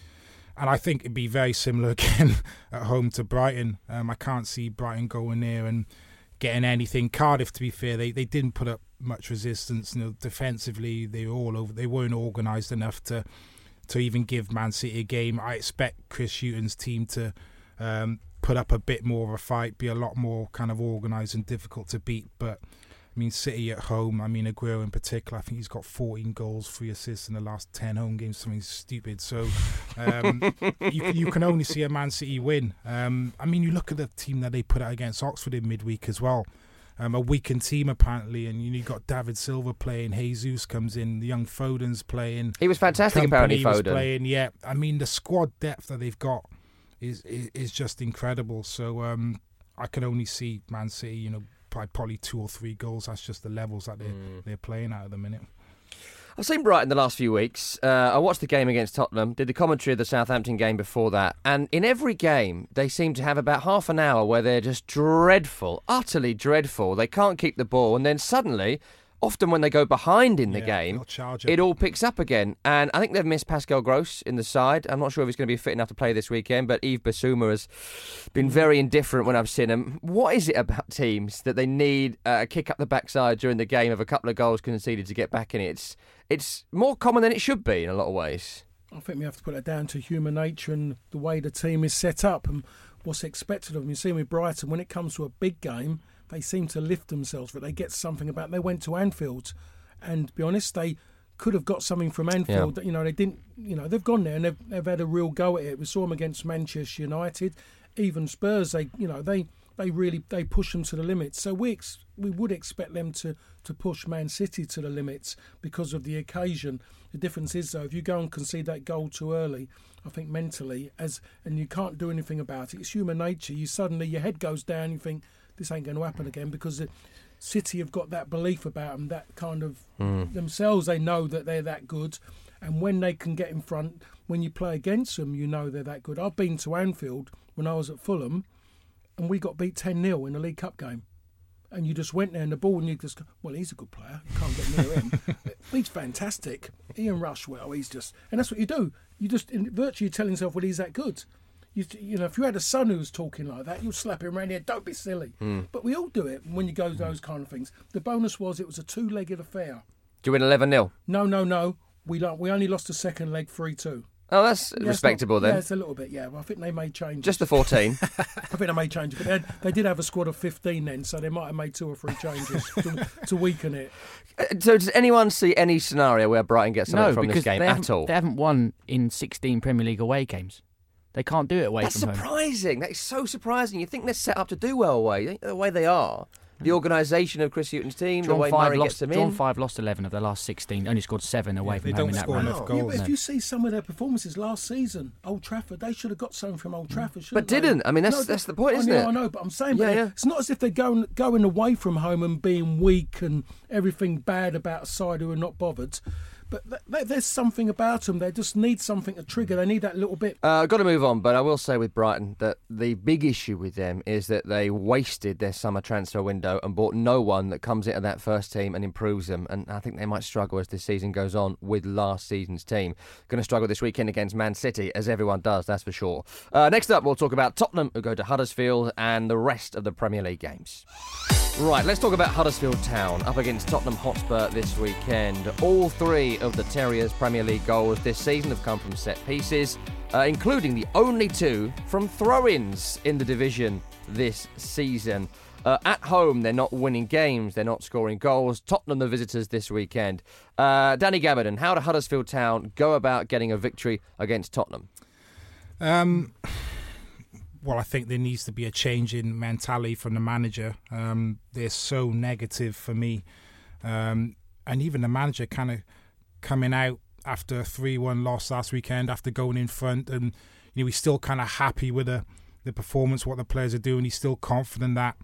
and I think it'd be very similar again at home to Brighton. Um, I can't see Brighton going there and getting anything. Cardiff, to be fair, they, they didn't put up much resistance. You know, defensively, they were all over. They weren't organised enough to to even give Man City a game. I expect Chris Hughton's team to um, put up a bit more of a fight, be a lot more kind of organised and difficult to beat. But I mean, City at home, I mean, Aguero in particular, I think he's got fourteen goals, three assists in the last ten home games, something stupid. So um, you, you can only see a Man City win. Um, I mean, you look at the team that they put out against Oxford in midweek as well. Um, a weakened team, apparently, and you know, you got David Silva playing, Jesus comes in, the young Foden's playing. He was fantastic, Company apparently, was Foden. playing, yeah. I mean, the squad depth that they've got is is, is just incredible. So um, I can only see Man City, you know, probably two or three goals. That's just the levels that they're, mm. they're playing at at the minute. I've seen Brighton the last few weeks. Uh, I watched the game against Tottenham, did the commentary of the Southampton game before that, and in every game they seem to have about half an hour where they're just dreadful, utterly dreadful. They can't keep the ball, and then suddenly, often when they go behind in the yeah, game, it all picks up again. And I think they've missed Pascal Gross in the side. I'm not sure if he's going to be fit enough to play this weekend, but Yves Bissouma has been very indifferent when I've seen him. What is it about teams that they need a kick up the backside during the game of a couple of goals conceded to get back in it? It's, it's more common than it should be in a lot of ways. I think we have to put that down to human nature and the way the team is set up and what's expected of them. You see with Brighton, when it comes to a big game, they seem to lift themselves, but they get something about. They went to Anfield, and to be honest, they could have got something from Anfield. Yeah. You know, they didn't. You know, they've gone there and they've, they've had a real go at it. We saw them against Manchester United, even Spurs. They, you know, they they really they push them to the limits. So we ex- we would expect them to to push Man City to the limits because of the occasion. The difference is though, if you go and concede that goal too early, I think mentally, as and you can't do anything about it. It's human nature. You suddenly your head goes down. You think, this ain't going to happen again, because the City have got that belief about them, that kind of mm. themselves. They know that they're that good, and when they can get in front, when you play against them, you know they're that good. I've been to Anfield when I was at Fulham, and we got beat ten nil in the League Cup game, and you just went there and the ball, and you just go, well, he's a good player. You can't get near him. He's fantastic. Ian Rush, well, he's just, and that's what you do. You just in virtually telling yourself, well, he's that good. You, you know, if you had a son who was talking like that, you'd slap him around here. Don't be silly. Mm. But we all do it when you go to those kind of things. The bonus was it was a two-legged affair. Do you win eleven nil? No, no, no. We we only lost the second leg three two. Oh, that's Yeah, respectable not, then. Yeah, it's a little bit, yeah. Well, I think they made changes. Just the fourteen. I think they made changes. But they, they did have a squad of fifteen then, so they might have made two or three changes to, to weaken it. Uh, So does anyone see any scenario where Brighton gets something No, from because this game they at haven't, all? they haven't won in sixteen Premier League away games. They can't do it away That's from home. surprising. That is so surprising. You think they're set up to do well away, the way they are. The organisation of Chris Hughton's team, Drawn the way five Murray lost, gets them drawn in. five, lost eleven of their last sixteen. Only scored seven away Yeah, from they home don't in that score run. enough Yeah, goals. but if No. you see some of their performances last season, Old Trafford, they should have got something from Old Trafford, shouldn't But didn't. they? I mean, that's- No, that's they- the point, I isn't know, it? I know, but I'm saying, Yeah, but yeah. it's not as if they're going going away from home and being weak and everything bad about a side who are not bothered. But th- th- there's something about them. They just need something to trigger. They need that little bit. Uh, I've got to move on, but I will say with Brighton that the big issue with them is that they wasted their summer transfer window and bought no one that comes into that first team and improves them. And I think they might struggle as this season goes on with last season's team. Going to struggle this weekend against Man City, as everyone does, that's for sure. Uh, next up, we'll talk about Tottenham, who go to Huddersfield, and the rest of the Premier League games. Right, let's talk about Huddersfield Town up against Tottenham Hotspur this weekend. All three of the Terriers' Premier League goals this season have come from set pieces, uh, including the only two from throw-ins in the division this season. Uh, at home, they're not winning games, they're not scoring goals. Tottenham, the visitors this weekend. Uh, Danny Gabardon, how do Huddersfield Town go about getting a victory against Tottenham? Um... Well, I think there needs to be a change in mentality from the manager. Um, they're so negative for me. Um, and even the manager kind of coming out after a three one loss last weekend, after going in front, and you know he's still kind of happy with the, the performance, what the players are doing. He's still confident that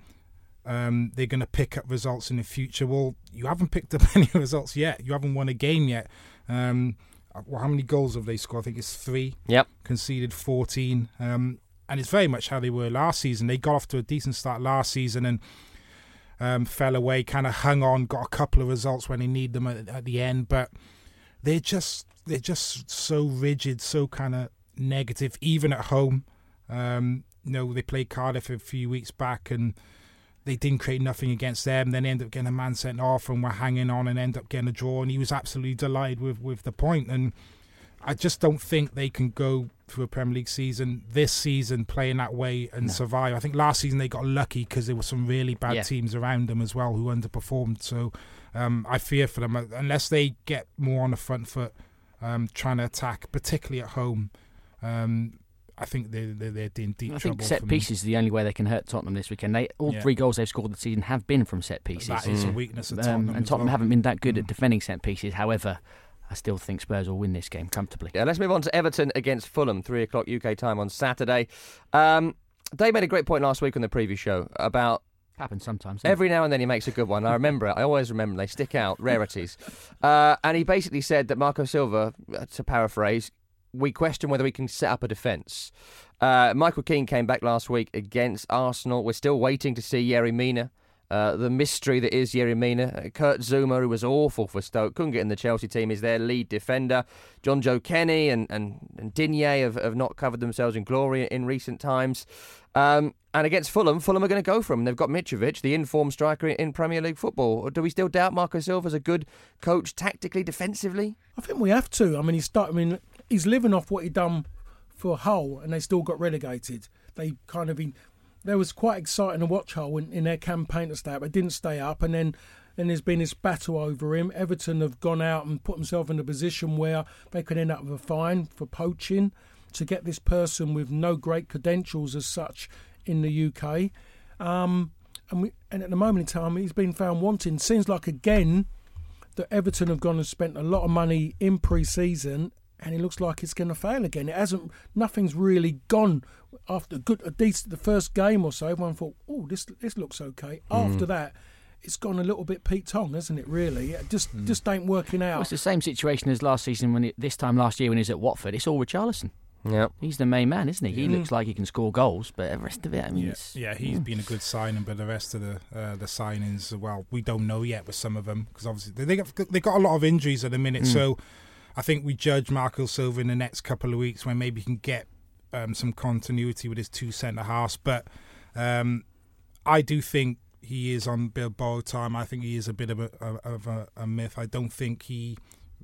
um, they're going to pick up results in the future. Well, you haven't picked up any results yet. You haven't won a game yet. Um, well, how many goals have they scored? I think it's three. Yep. Conceded fourteen. Um, And it's very much how they were last season. They got off to a decent start last season and um, fell away, kind of hung on, got a couple of results when they need them at, at the end. But they're just they're just so rigid, so kind of negative, even at home. Um, you know, they played Cardiff a few weeks back and they didn't create nothing against them. Then they ended up getting a man sent off and were hanging on and ended up getting a draw. And he was absolutely delighted with, with the point. And I just don't think they can go through a Premier League season this season playing that way and No. survive. I think last season they got lucky because there were some really bad Yeah. teams around them as well who underperformed. So um, I fear for them unless they get more on the front foot, um, trying to attack, particularly at home. Um, I think they're, they're, they're in deep I trouble. think set for pieces me. is the only way they can hurt Tottenham this weekend. They all Yeah. three goals they've scored this season have been from set pieces. That is a weakness of Um, Tottenham. and as Tottenham well. haven't been that good at defending set pieces. However, I still think Spurs will win this game comfortably. Yeah, let's move on to Everton against Fulham, three o'clock U K time on Saturday. Um, Dave made a great point last week on the preview show about Happens sometimes. doesn't it? every now and then he makes a good one. I remember it. I always remember. They stick out, rarities. Uh, and he basically said that Marco Silva, uh, to paraphrase, we question whether we can set up a defence. Uh, Michael Keane came back last week against Arsenal. We're still waiting to see Yerry Mina. Uh, the mystery that is Yerry Mina. Uh, Kurt Zouma, who was awful for Stoke, couldn't get in the Chelsea team, is their lead defender. John Joe Kenny and, and, and Digne have, have not covered themselves in glory in recent times. Um, and against Fulham, Fulham are going to go for him. They've got Mitrovic, the informed striker in, in Premier League football. Do we still doubt Marco Silva's a good coach tactically, defensively? I think we have to. I mean, he's start, I mean, he's living off what he done for Hull, and they still got relegated. They kind of been. There was quite exciting to watch Hull in, in their campaign to stay up. It didn't stay up, and then then there's been this battle over him. Everton have gone out and put themselves in a position where they could end up with a fine for poaching to get this person with no great credentials as such in the U K. Um, and we, and at the moment in time, he's been found wanting. Seems like again that Everton have gone and spent a lot of money in pre-season, and it looks like it's going to fail again. It hasn't. Nothing's really gone after good, a decent, the first game or so. Everyone thought, "Oh, this this looks okay." Mm. After that, it's gone a little bit Pete Tong, hasn't it? Really, it just Mm. just ain't working out. Well, it's the same situation as last season when it, this time last year when he was at Watford. It's all Richarlison. Yeah, he's the main man, isn't he? He Yeah. looks like he can score goals, but the rest of it, I mean, Yeah, it's, yeah, he's been a good signing, but the rest of the uh, the signings, well, we don't know yet with some of them because obviously they they got, they got a lot of injuries at the minute. Mm. So I think we judge Marco Silva in the next couple of weeks when maybe he can get um, some continuity with his two centre halves. But um, I do think he is on Bilbao time. I think he is a bit of a, of a, a myth. I don't think he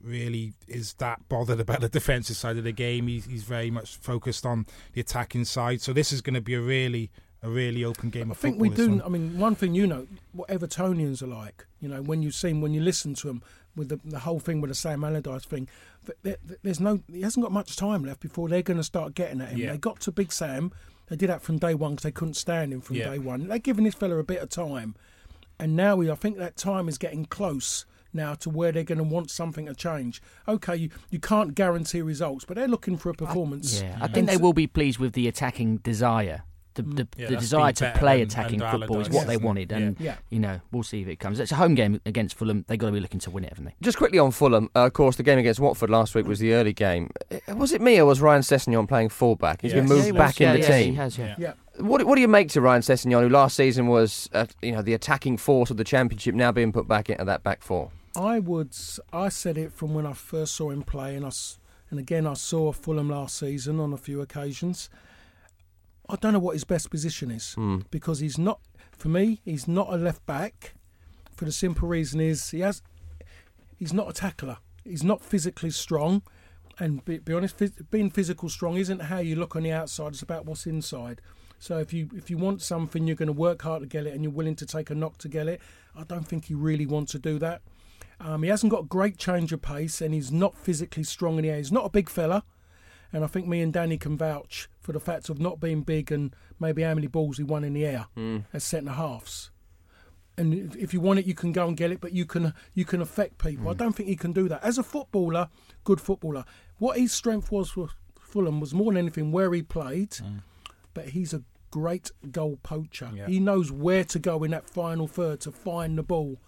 really is that bothered about the defensive side of the game. He's, he's very much focused on the attacking side. So this is going to be a really a really open game I of think football. we do. One. I mean, one thing you know, what Evertonians are like. You know, when you see them, when you listen to them, with the, the whole thing with the Sam Allardyce thing, there, there's no, he hasn't got much time left before they're going to start getting at him. Yeah. They got to Big Sam. They did that from day one because they couldn't stand him from yeah. day one. They're giving this fella a bit of time, and now we, I think that time is getting close now to where they're going to want something to change. Okay, you, you can't guarantee results, but they're looking for a performance. I, yeah, I think they will be pleased with the attacking desire. The, the, yeah, the desire to play than, attacking than football is Allardyce, what they wanted, and yeah. you know, we'll see if it comes. It's a home game against Fulham. They've got to be looking to win it, haven't they? Just quickly on Fulham, uh, of course, the game against Watford last week was the early game. Was it me or was Ryan Sessegnon playing fullback? He's yes. been moved yeah, he back was, in yeah, the yeah, team. He has, yeah. yeah. What, what do you make to Ryan Sessegnon, who last season was, uh, you know, the attacking force of the Championship, now being put back into that back four? I would. I said it from when I first saw him play, and I, and again I saw Fulham last season on a few occasions. I don't know what his best position is mm. because he's not. For me, he's not a left back. For the simple reason is he has. He's not a tackler. He's not physically strong, and be, be honest, phys- being physical strong isn't how you look on the outside. It's about what's inside. So if you if you want something, you're going to work hard to get it, and you're willing to take a knock to get it. I don't think he really wants to do that. Um, he hasn't got a great change of pace, and he's not physically strong in the air. He's not a big fella, and I think me and Danny can vouch for the fact of not being big and maybe how many balls he won in the air mm. as centre halves. And if you want it, you can go and get it, but you can you can affect people. Mm. I don't think he can do that. As a footballer, good footballer, what his strength was for Fulham was more than anything where he played, mm. but he's a great goal poacher. Yeah. He knows where to go in that final third to find the ball.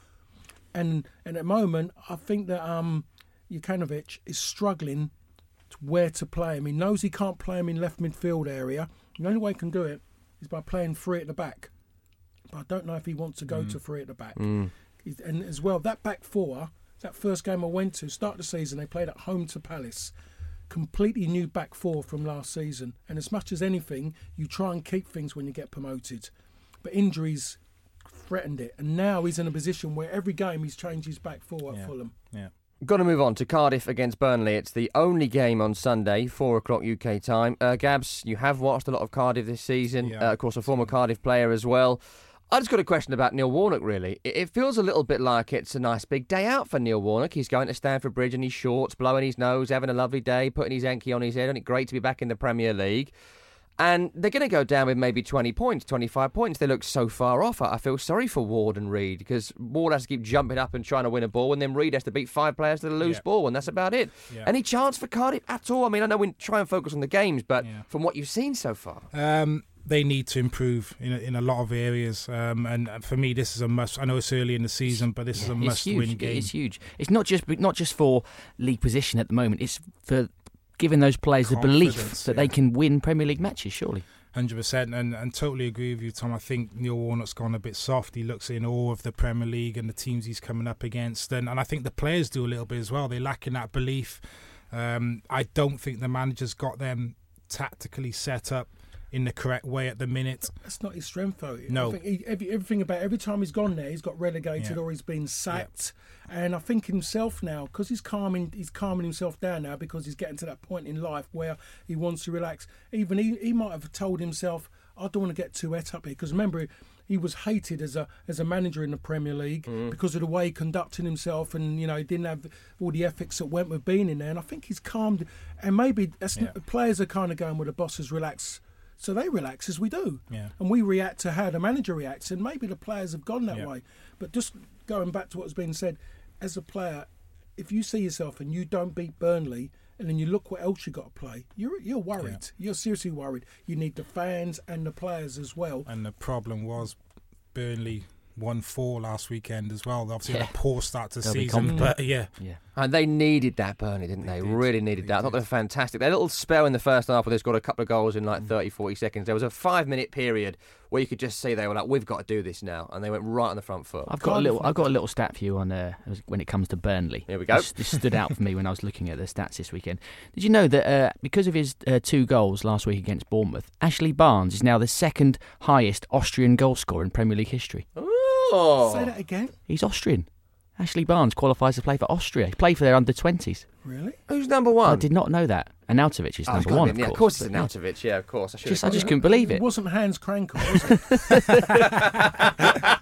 And, and at the moment, I think that um, Jokanovic is struggling to where to play him. He knows he can't play him in left midfield area. The only way he can do it is by playing three at the back. But I don't know if he wants to go mm. to three at the back. Mm. And as well, that back four, that first game I went to, start of the season, they played at home to Palace. Completely new back four from last season. And as much as anything, you try and keep things when you get promoted. But injuries threatened it. And now he's in a position where every game he's changed his back four at yeah. Fulham. Yeah. Got to move on to Cardiff against Burnley. It's the only game on Sunday, four o'clock U K time. Uh, Gabs, you have watched a lot of Cardiff this season. Yeah. Uh, of course, a former Cardiff player as well. I just got a question about Neil Warnock, really. It, it feels a little bit like it's a nice big day out for Neil Warnock. He's going to Stamford Bridge in his shorts, blowing his nose, having a lovely day, putting his Enki on his head. Isn't it great to be back in the Premier League? And they're going to go down with maybe twenty points, twenty-five points. They look so far off. I feel sorry for Ward and Reed because Ward has to keep jumping up and trying to win a ball, and then Reed has to beat five players to the loose yeah. ball, and that's about it. Yeah. Any chance for Cardiff at all? I mean, I know we try and focus on the games, but yeah. from what you've seen so far... Um, they need to improve in a, in a lot of areas. Um, and for me, this is a must. I know it's early in the season, but this yeah, is a it's must-win huge. game. It's huge. It's not just not just for league position at the moment. It's for giving those players the belief that yeah. they can win Premier League matches, surely. one hundred percent, and, and totally agree with you, Tom. I think Neil Warnock's gone a bit soft. He looks in awe of the Premier League and the teams he's coming up against. And, and I think the players do a little bit as well. They're lacking that belief. Um, I don't think the manager's got them tactically set up in the correct way at the minute. That's not his strength, though. No. I think he, every, everything about every time he's gone there, he's got relegated Yeah. or he's been sacked. Yeah. And I think himself now, because he's calming, he's calming himself down now because he's getting to that point in life where he wants to relax. Even he, he might have told himself, I don't want to get too wet up here. Because remember, he was hated as a as a manager in the Premier League mm. because of the way he conducted himself, and you know he didn't have all the ethics that went with being in there. And I think he's calmed, and maybe that's Yeah. not, the players are kind of going, well, the bosses relax. So they relax as we do. Yeah. And we react to how the manager reacts, and maybe the players have gone that Yeah. way. But just going back to what's been said, as a player, if you see yourself and you don't beat Burnley, and then you look what else you got to play, you're you're worried. Yeah. You're seriously worried. You need the fans and the players as well. And the problem was Burnley won four last weekend as well. Obviously, Yeah. a poor start to They'll be season, confident. but yeah. Yeah. And they needed that, Burnley, didn't they? They they did. really needed They that. I thought did. they were fantastic. Their little spell in the first half where they scored a couple of goals in like thirty, forty seconds. There was a five-minute period where you could just see they were like, we've got to do this now. And they went right on the front foot. I've got a little. I've got a little stat for you on uh, when it comes to Burnley. Here we go. This, this stood out for me when I was looking at the stats this weekend. Did you know that uh, because of his uh, two goals last week against Bournemouth, Ashley Barnes is now the second highest Austrian goal scorer in Premier League history. Oh. Say that again. He's Austrian. Ashley Barnes qualifies to play for Austria. He played for their under twenties. Really? Who's number one? I did not know that. Arnautovic is Oh, number it's gotta one, be him, of yeah, course. Of course it's Arnautovic, yeah, of course. I, Just, I just couldn't believe It it. wasn't Hans Krankel, was it?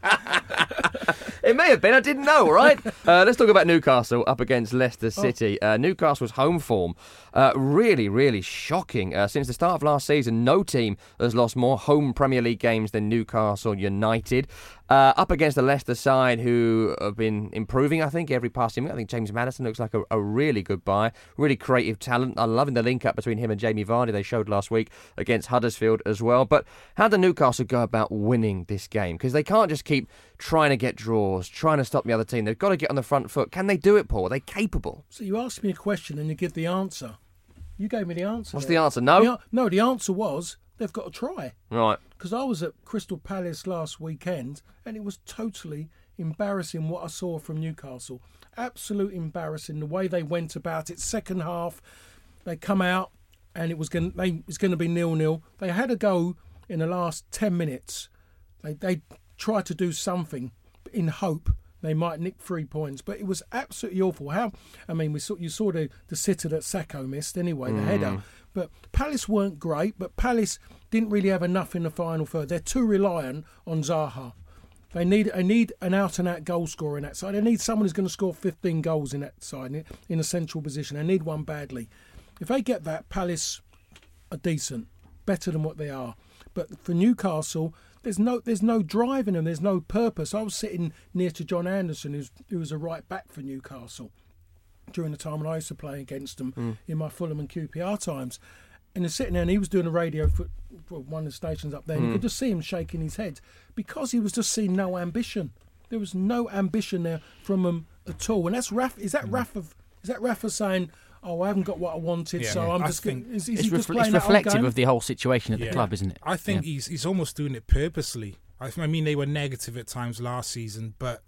It may have been, I didn't know, all right? uh, let's talk about Newcastle up against Leicester City. Uh, Newcastle's home form, uh, really, really shocking. Uh, since the start of last season, no team has lost more home Premier League games than Newcastle United. Uh, up against the Leicester side, who have been improving, I think, every passing week. I think James Maddison looks like a, a really good buy. Really creative talent. I'm loving the link-up between him and Jamie Vardy they showed last week against Huddersfield as well. But how do Newcastle go about winning this game? Because they can't just keep trying to get draws, trying to stop the other team. They've got to get on the front foot. Can they do it, Paul? Are they capable? So you asked me a question and you give the answer. You gave me the answer. What's there. the answer? No? The, no, the answer was they've got to try. Right. Because I was at Crystal Palace last weekend and it was totally embarrassing what I saw from Newcastle. Absolute embarrassing the way they went about it. Second half, they come out and it was going they it was going to be nil-nil. They had a go in the last ten minutes. They they tried to do something in hope they might nick three points, but it was absolutely awful. How I mean, we saw you saw the the sitter that Sacco missed anyway, the Mm. header. But Palace weren't great, but Palace didn't really have enough in the final third. They're too reliant on Zaha. They need they need an out-and-out goal scorer in that side. They need someone who's going to score fifteen goals in that side, in a central position. They need one badly. If they get that, Palace are decent, better than what they are. But for Newcastle, there's no there's no drive in them. There's no purpose. I was sitting near to John Anderson, who's, who was a right back for Newcastle during the time when I used to play against them Mm. in my Fulham and Q P R times. And he's sitting there and he was doing a radio for, for one of the stations up there. And Mm. you could just see him shaking his head because he was just seeing no ambition. There was no ambition there from him at all. And that's Rafa. Is that Rafa? Is that Rafa saying, "Oh, I haven't got what I wanted, Yeah, so I'm I just." think Gonna, is, is It's, he just refl- playing it's that old reflective game? of the whole situation at the Yeah. club, isn't it? I think Yeah. he's he's almost doing it purposely. I, I mean, they were negative at times last season, but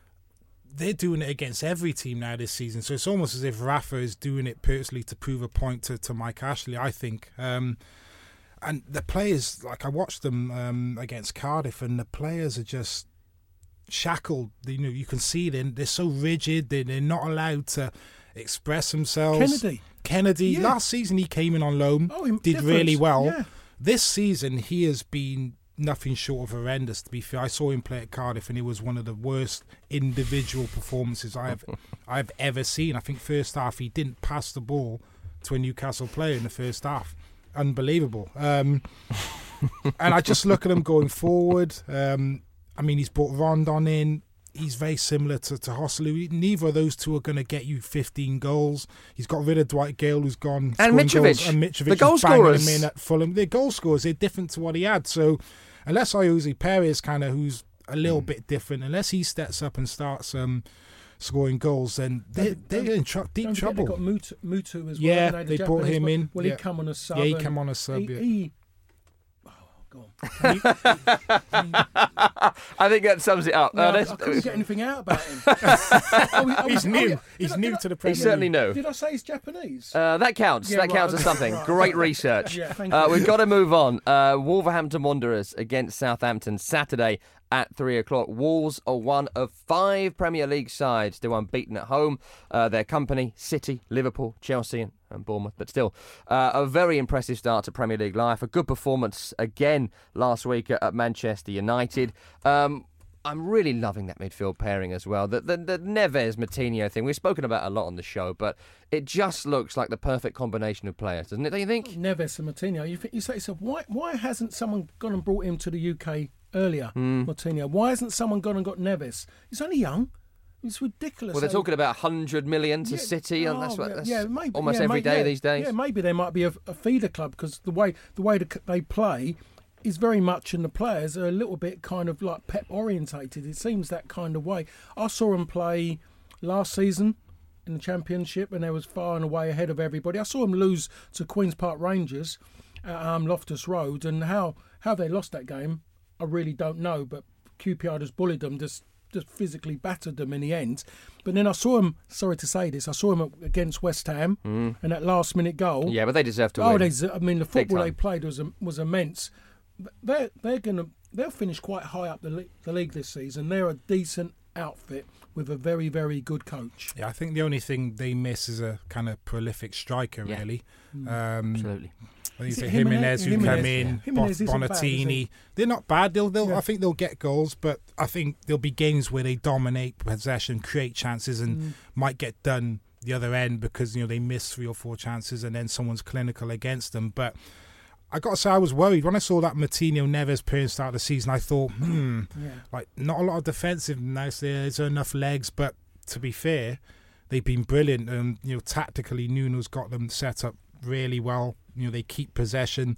they're doing it against every team now this season. So it's almost as if Rafa is doing it purposely to prove a point to, to Mike Ashley, I think. Um, and the players, like I watched them um, against Cardiff, and the players are just shackled. You know, you can see them. They're so rigid. They're, they're not allowed to express themselves. Kennedy. Kennedy. Yeah. Last season he came in on loan, Oh, he- did really difference. well. Yeah. This season he has been nothing short of horrendous, to be fair. I saw him play at Cardiff and it was one of the worst individual performances I've I've ever seen. I think first half he didn't pass the ball to a Newcastle player in the first half. Unbelievable. Um, and I just look at him going forward. Um, I mean, he's brought Rondon in. He's very similar to, to Hosselu. Neither of those two are going to get you fifteen goals. He's got rid of Dwight Gale, who's gone. And scoring Mitrovic. goals, and Mitrovic The goal is banging scorers. him in at Fulham. They're goal scorers. They're different to what he had. So unless Ayuso Perez kind of, who's a little Hmm. bit different, unless he steps up and starts um, scoring goals, then they're, they're in tr- deep Don't forget trouble. They've got Mutu, Mutu as well. Yeah, haven't they The brought Japanese him one. in. Well, Yeah. he come on a sub. Yeah, he and come on a sub, He, yeah. he, I think that sums it up. no, Uh, I let's- couldn't get anything out about him. Oh, he- oh, He's oh, new. yeah. He's Did I- new did I- to the He Premier certainly League. knew. Did I say he's Japanese? Uh, that counts. Yeah, that right, counts as okay. something. Right. Great research. Yeah, thank uh, you. we've got to move on. Uh, Wolverhampton Wanderers against Southampton Saturday at three o'clock. Wolves are one of five Premier League sides still unbeaten at home. Uh, their company, City, Liverpool, Chelsea and, and Bournemouth. But still, uh, a very impressive start to Premier League life. A good performance again last week at, at Manchester United. Um, I'm really loving that midfield pairing as well. The, the, the Neves-Moutinho thing, we've spoken about a lot on the show, but it just looks like the perfect combination of players, doesn't it, don't you think? Neves and Moutinho. You, think, you say to yourself, why, why hasn't someone gone and brought him to the U K earlier, Mm. Moutinho? Why hasn't someone gone and got Neves? He's only young. It's ridiculous. Well, they're They- talking about one hundred million to Yeah, City, and that's, oh, what, yeah, that's yeah, maybe, almost yeah, every may- day yeah, these days. Yeah, maybe there might be a, a feeder club because the way the way the, they play is very much, and the players are a little bit kind of like Pep orientated. It seems that kind of way. I saw them play last season in the Championship, and they was far and away ahead of everybody. I saw them lose to Queen's Park Rangers at um, Loftus Road, and how how they lost that game, I really don't know. But Q P R just bullied them, just just physically battered them in the end. But then I saw him, sorry to say this, I saw him against West Ham Mm. and that last minute goal. Yeah, but they deserve to oh, win. They, des- I mean, the Big football time. they played was was immense. They're they're gonna they'll finish quite high up the league, the league this season. They're a decent outfit with a very, very good coach. Yeah, I think the only thing they miss is a kind of prolific striker, Yeah. really. Mm. Um, Absolutely. I think Is it's it Jimenez, Jimenez? who Jimenez, come in, yeah. Jimenez isn't bad, is Bonatini. he? They're not bad. They'll, they'll, Yeah. I think they'll get goals, but I think there'll be games where they dominate possession, create chances, and Mm. might get done the other end because you know they miss three or four chances, and then someone's clinical against them. But I got to say, I was worried when I saw that Martinho Neves pair start of the season. I thought, hmm, Yeah. like not a lot of defensiveness there. Is there enough legs? But to be fair, they've been brilliant. And you know, tactically, Nuno's got them set up really well. You know, they keep possession,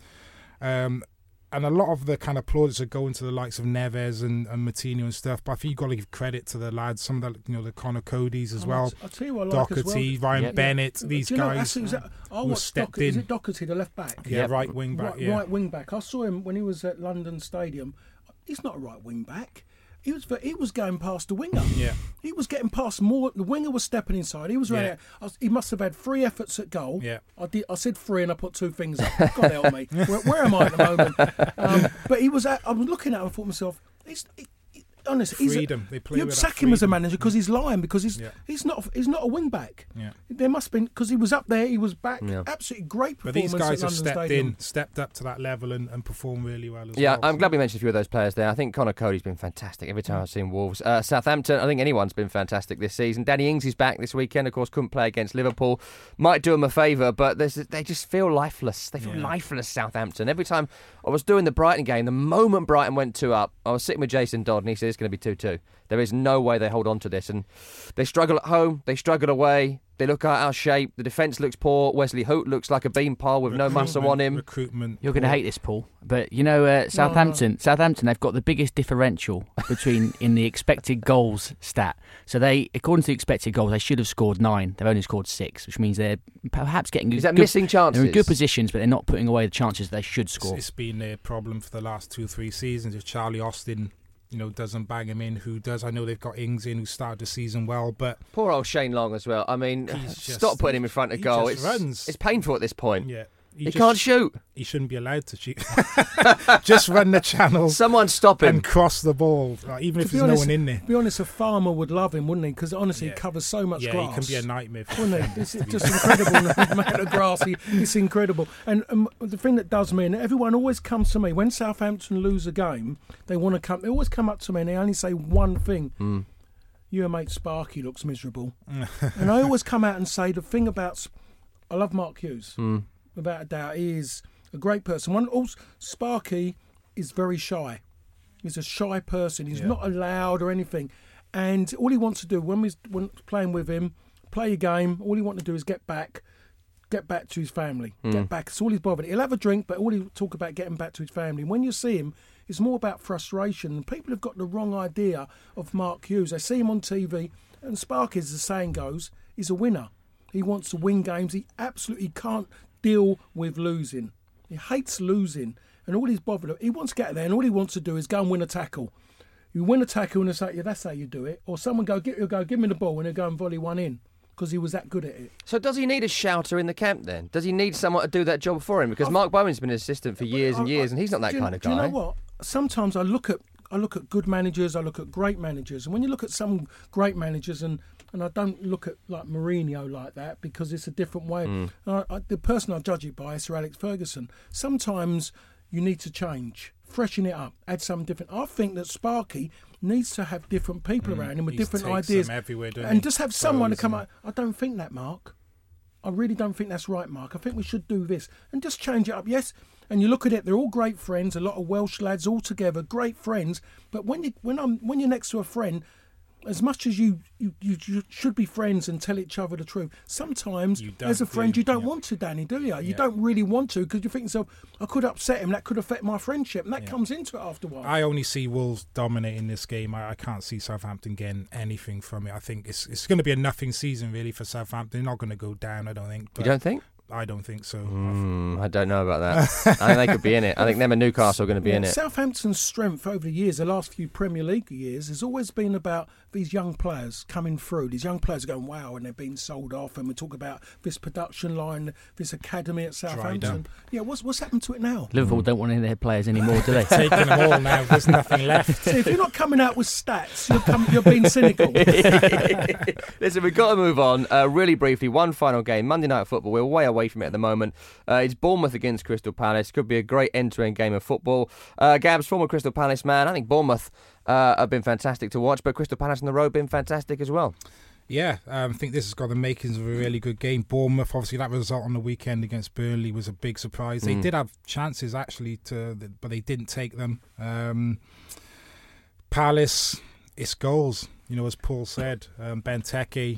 um, and a lot of the kind of plaudits are going to the likes of Neves and, and Martinho and stuff. But I think you've got to give credit to the lads. Some of the, you know, the Connor Codys as Oh, well. I'll t- I'll tell you what I like as Doherty, well. Ryan Yep. Bennett. Yeah. These Do you know, guys actually, was that, I who watched stepped Doherty, is in. it Doherty, the left back? Yeah, Yep. right wing back. right, yeah, right wing back. I saw him when he was at London Stadium. He's not a right wing back. He was he was going past the winger. Yeah. He was getting past more. The winger was stepping inside. He was running. Yeah. out. I was, he must have had three efforts at goal. Yeah. I did. I said three, and I put two fingers up. God help me. Where, where am I at the moment? Um, but he was. At, I was looking at him and thought to myself, he's. He, he- Honestly, Freedom. He's a, They play you with that sack him as a freedom. manager because he's lying because he's Yeah. he's not he's not a wing back. Yeah. There must have been because he was up there. He was back. Yeah. Absolutely great But performance. these guys at have London stepped Stadium. in, stepped up to that level, and, and performed really well as Yeah, well. I'm glad we mentioned a few of those players there. I think Connor Cody's been fantastic every time I've seen Wolves. Uh, Southampton, I think anyone's been fantastic this season. Danny Ings is back this weekend. Of course, couldn't play against Liverpool. Might do them a favour, but there's, they just feel lifeless. They feel Yeah. lifeless, Southampton. Every time I was doing the Brighton game, the moment Brighton went two up, I was sitting with Jason Dodd and he said it's going to be two two. There is no way they hold on to this. And they struggle at home, they struggle away. They look out of shape. The defence looks poor. Wesley Hoot looks like a beanpole with no muscle on him. Recruitment. You're going to hate this, Paul, but you know uh, Southampton. Southampton, they've got the biggest differential between in the expected goals stat. So they, according to the expected goals, they should have scored nine. They've only scored six, which means they're perhaps getting. Is that good, missing chances? They're in good positions, but they're not putting away the chances they should It's, score. it's been a problem for the last two, three seasons. If Charlie Austin, you know, doesn't bang him in, who does? I know they've got Ings in, who started the season well, but Poor old Shane Long as well. I mean, He's just- stop putting him in front of he goal. just It's, runs. it's painful at this point. yeah, He, just- can't shoot. He shouldn't be allowed to shoot. Just run the channels Someone stop him. and cross the ball, like, even if To be there's honest, no one in there. To be honest, a farmer would love him, wouldn't he? Because honestly, Yeah. he covers so much Yeah, grass. he can be a nightmare. For Wouldn't them, it? It's to be just honest. incredible the amount of grass. He, it's incredible. And um, the thing that does me, and everyone always comes to me when Southampton lose a game, they want to come. They always come up to me and they only say one thing: Mm. "Your mate Sparky looks miserable." And I always come out and say the thing about. Sp- I love Mark Hughes, Mm. without a doubt. He is a great person. One also, Sparky is very shy. He's a shy person. He's Yeah. not allowed or anything. And all he wants to do when we're when playing with him, play a game, all he wants to do is get back, get back to his family. Mm. Get back. It's all he's bothered. He'll have a drink, but all he'll talk about getting back to his family. When you see him, it's more about frustration. And people have got the wrong idea of Mark Hughes. They see him on T V, and Sparky, as the saying goes, is a winner. He wants to win games. He absolutely can't deal with losing. He hates losing. And all he's bothered, he wants to get there, and all he wants to do is go and win a tackle. You win a tackle, and it's like, yeah, that's how you do it. Or someone go, get, go, give me the ball, and he'll go and volley one in because he was that good at it. So does he need a shouter in the camp then? Does he need someone to do that job for him? Because Mark Bowen's been an assistant for years and I- years, I- and he's not that do you- kind of do guy. you know what? Sometimes I look at I look at good managers, I look at great managers, and when you look at some great managers, and, and I don't look at like Mourinho like that because it's a different way. Mm. I, I, the person I judge it by is Sir Alex Ferguson. Sometimes you need to change, freshen it up, add something different. I think that Sparky needs to have different people Mm, around him with he different takes ideas, them everywhere, doesn't and he? just have someone to Pros come and- out. I don't think that, Mark. I really don't think that's right, Mark. I think we should do this and just change it up. Yes, and you look at it; they're all great friends. A lot of Welsh lads all together, great friends. But when you when I'm when you're next to a friend, as much as you you, you, you should be friends and tell each other the truth, sometimes You don't as a friend do, you don't yeah. want to, Danny, do you? You Yeah. don't really want to because you think to yourself, I could upset him. That could affect my friendship, and that Yeah. comes into it after a while. I only see Wolves dominating this game. I, I can't see Southampton getting anything from it. I think it's it's going to be a nothing season really for Southampton. They're not going to go down, I don't think. You but don't think? I don't think so. Mm, I don't know about that. I think they could be in it. I think them and Newcastle are going to be Yeah, in it. Southampton's strength over the years, the last few Premier League years, has always been about these young players coming through. These young players are going, wow, and they're being sold off. And we talk about this production line, this academy at Southampton. Yeah, what's what's happened to it now? Liverpool don't want any of their players anymore, do they? Taking them all now. There's nothing left. See, if you're not coming out with stats, you're, com- you're being cynical. Listen, we've got to move on. Uh, really briefly, one final game, Monday Night Football. We're way away from it at the moment. Uh, it's Bournemouth against Crystal Palace. Could be a great end-to-end game of football. Uh, Gabs, former Crystal Palace man. I think Bournemouth uh, have been fantastic to watch, but Crystal Palace on the road have been fantastic as well. Yeah, um, I think this has got the makings of a really good game. Bournemouth, obviously, that result on the weekend against Burnley was a big surprise. They Mm. did have chances, actually, to, but they didn't take them. Um, Palace, it's goals. You know, as Paul said, um, Benteke,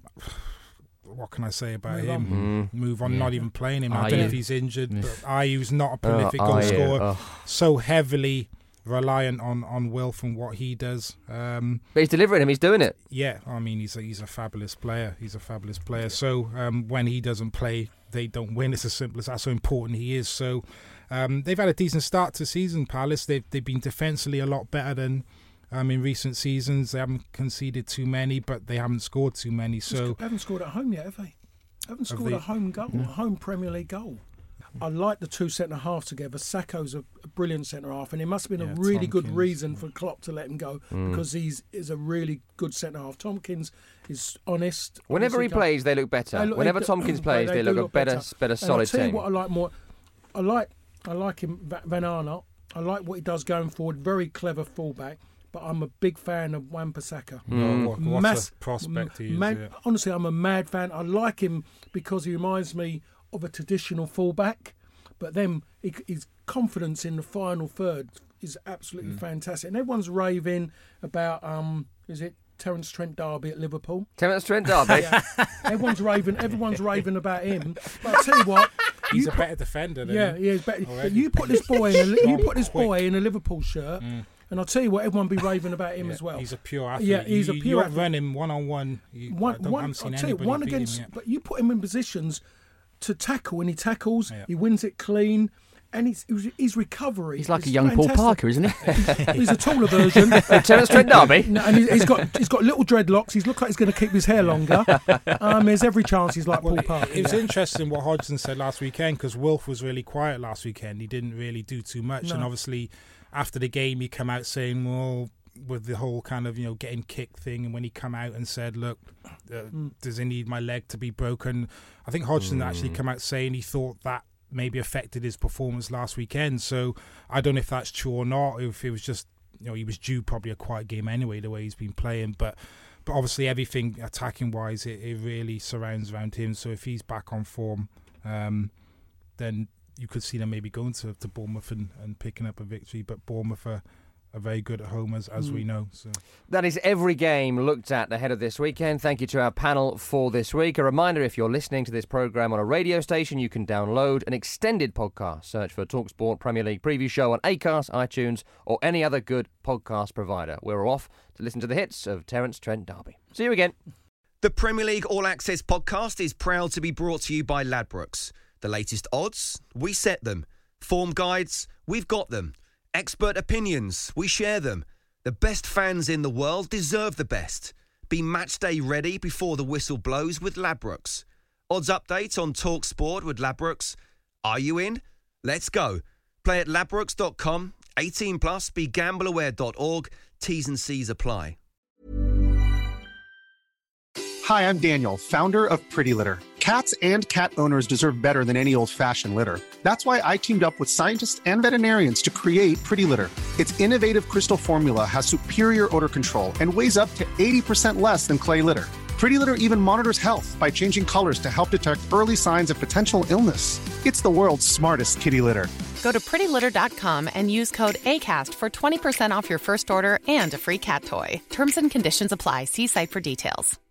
what can I say about Move him? on. Mm. Move on, Yeah. not even playing him. I Ayew. don't know if he's injured, Yeah. but Ayew's not a prolific Oh, goal Ayew, scorer. oh. So heavily reliant on, on Wilf and what he does. Um, But he's delivering him, he's doing it. yeah, I mean, he's a, he's a fabulous player. He's a fabulous player. So um, when he doesn't play, they don't win. It's as simple as that. So important he is. So um, they've had a decent start to the season, Palace. They've, they've been defensively a lot better than um, in recent seasons. They haven't conceded too many, but they haven't scored too many. So They haven't scored at home yet, have they? Haven't Have scored they? a home goal, a home Premier League goal. I like the two centre halves together. Sacco's a, a brilliant centre half, and it must have been Yeah, a really good Tompkins, reason for Klopp to let him go Mm. because he's is a really good centre half. Tompkins is honest. Whenever he honestly, plays, they look better. They look- Whenever they- Tompkins they- plays, they they, do look a look better, better. better And I'll solid tell you team. what I like more. I like I like him Va- Van Arnold. I like what he does going forward. Very clever fullback. But I'm a big fan of Wan-Bissaka. Mm. what, what's Mass- a prospect he is? mad- yeah. Honestly, I'm a mad fan. I like him because he reminds me of a traditional fullback. But then he, his confidence in the final third is absolutely Mm. fantastic. And everyone's raving about, um, is it Terence Trent D'Arby at Liverpool? Terence Trent D'Arby. Yeah. everyone's raving. Everyone's raving about him. But I tell you what, He's you a put- better defender than yeah, him. yeah, he's better. But already. you put this boy in a li- you Long, put this quick. boy in a Liverpool shirt, Mm. and I'll tell you what, everyone be raving about him Yeah, as well. He's a pure athlete. Yeah, he's you, a you pure don't athlete. run him one on one. You, One, I don't, one, I haven't seen I'll tell you, anybody one beat against, him yet. but you put him in positions to tackle, and he tackles, Yeah. he wins it clean, and his his, his recovery. He's like is a young fantastic. Paul Parker, isn't he? He's a taller version. Terence Trent D'Arby. No, and he- he's got he's got little dreadlocks. He's looked like he's going to keep his hair longer. Um, there's every chance he's like Well, Paul Parker. it was interesting what Hodgson said last weekend because Wolf was really quiet last weekend. He didn't really do too much, No. and obviously after the game he came out saying, "Well, with the whole kind of you know getting kicked thing," and when he come out and said, "Look, uh, Mm. does he need my leg to be broken?" I think Hodgson Mm. actually came out saying he thought that maybe affected his performance last weekend. So I don't know if that's true or not. If it was just you know he was due probably a quiet game anyway the way he's been playing, but. But obviously, everything attacking wise, it, it really surrounds around him. So if he's back on form, um, then you could see them maybe going to, to Bournemouth and, and picking up a victory. But Bournemouth are, are very good at home, as, as Mm. we know. So That is every game looked at ahead of this weekend. Thank you to our panel for this week. A reminder, if you're listening to this programme on a radio station, you can download an extended podcast. Search for TalkSport Premier League Preview Show on Acast, iTunes, or any other good podcast provider. We're off to listen to the hits of Terence Trent D'Arby. See you again. The Premier League All Access podcast is proud to be brought to you by Ladbrokes. The latest odds, we set them. Form guides, we've got them. Expert opinions, we share them. The best fans in the world deserve the best. Be match day ready before the whistle blows with Ladbrokes. Odds update on TalkSport with Ladbrokes. Are you in? Let's go. Play at ladbrokes dot com. eighteen plus, be gamble aware dot org. T's and C's apply. Hi, I'm Daniel, founder of Pretty Litter. Cats and cat owners deserve better than any old-fashioned litter. That's why I teamed up with scientists and veterinarians to create Pretty Litter. Its innovative crystal formula has superior odor control and weighs up to eighty percent less than clay litter. Pretty Litter even monitors health by changing colors to help detect early signs of potential illness. It's the world's smartest kitty litter. Go to pretty litter dot com and use code ACAST for twenty percent off your first order and a free cat toy. Terms and conditions apply. See site for details.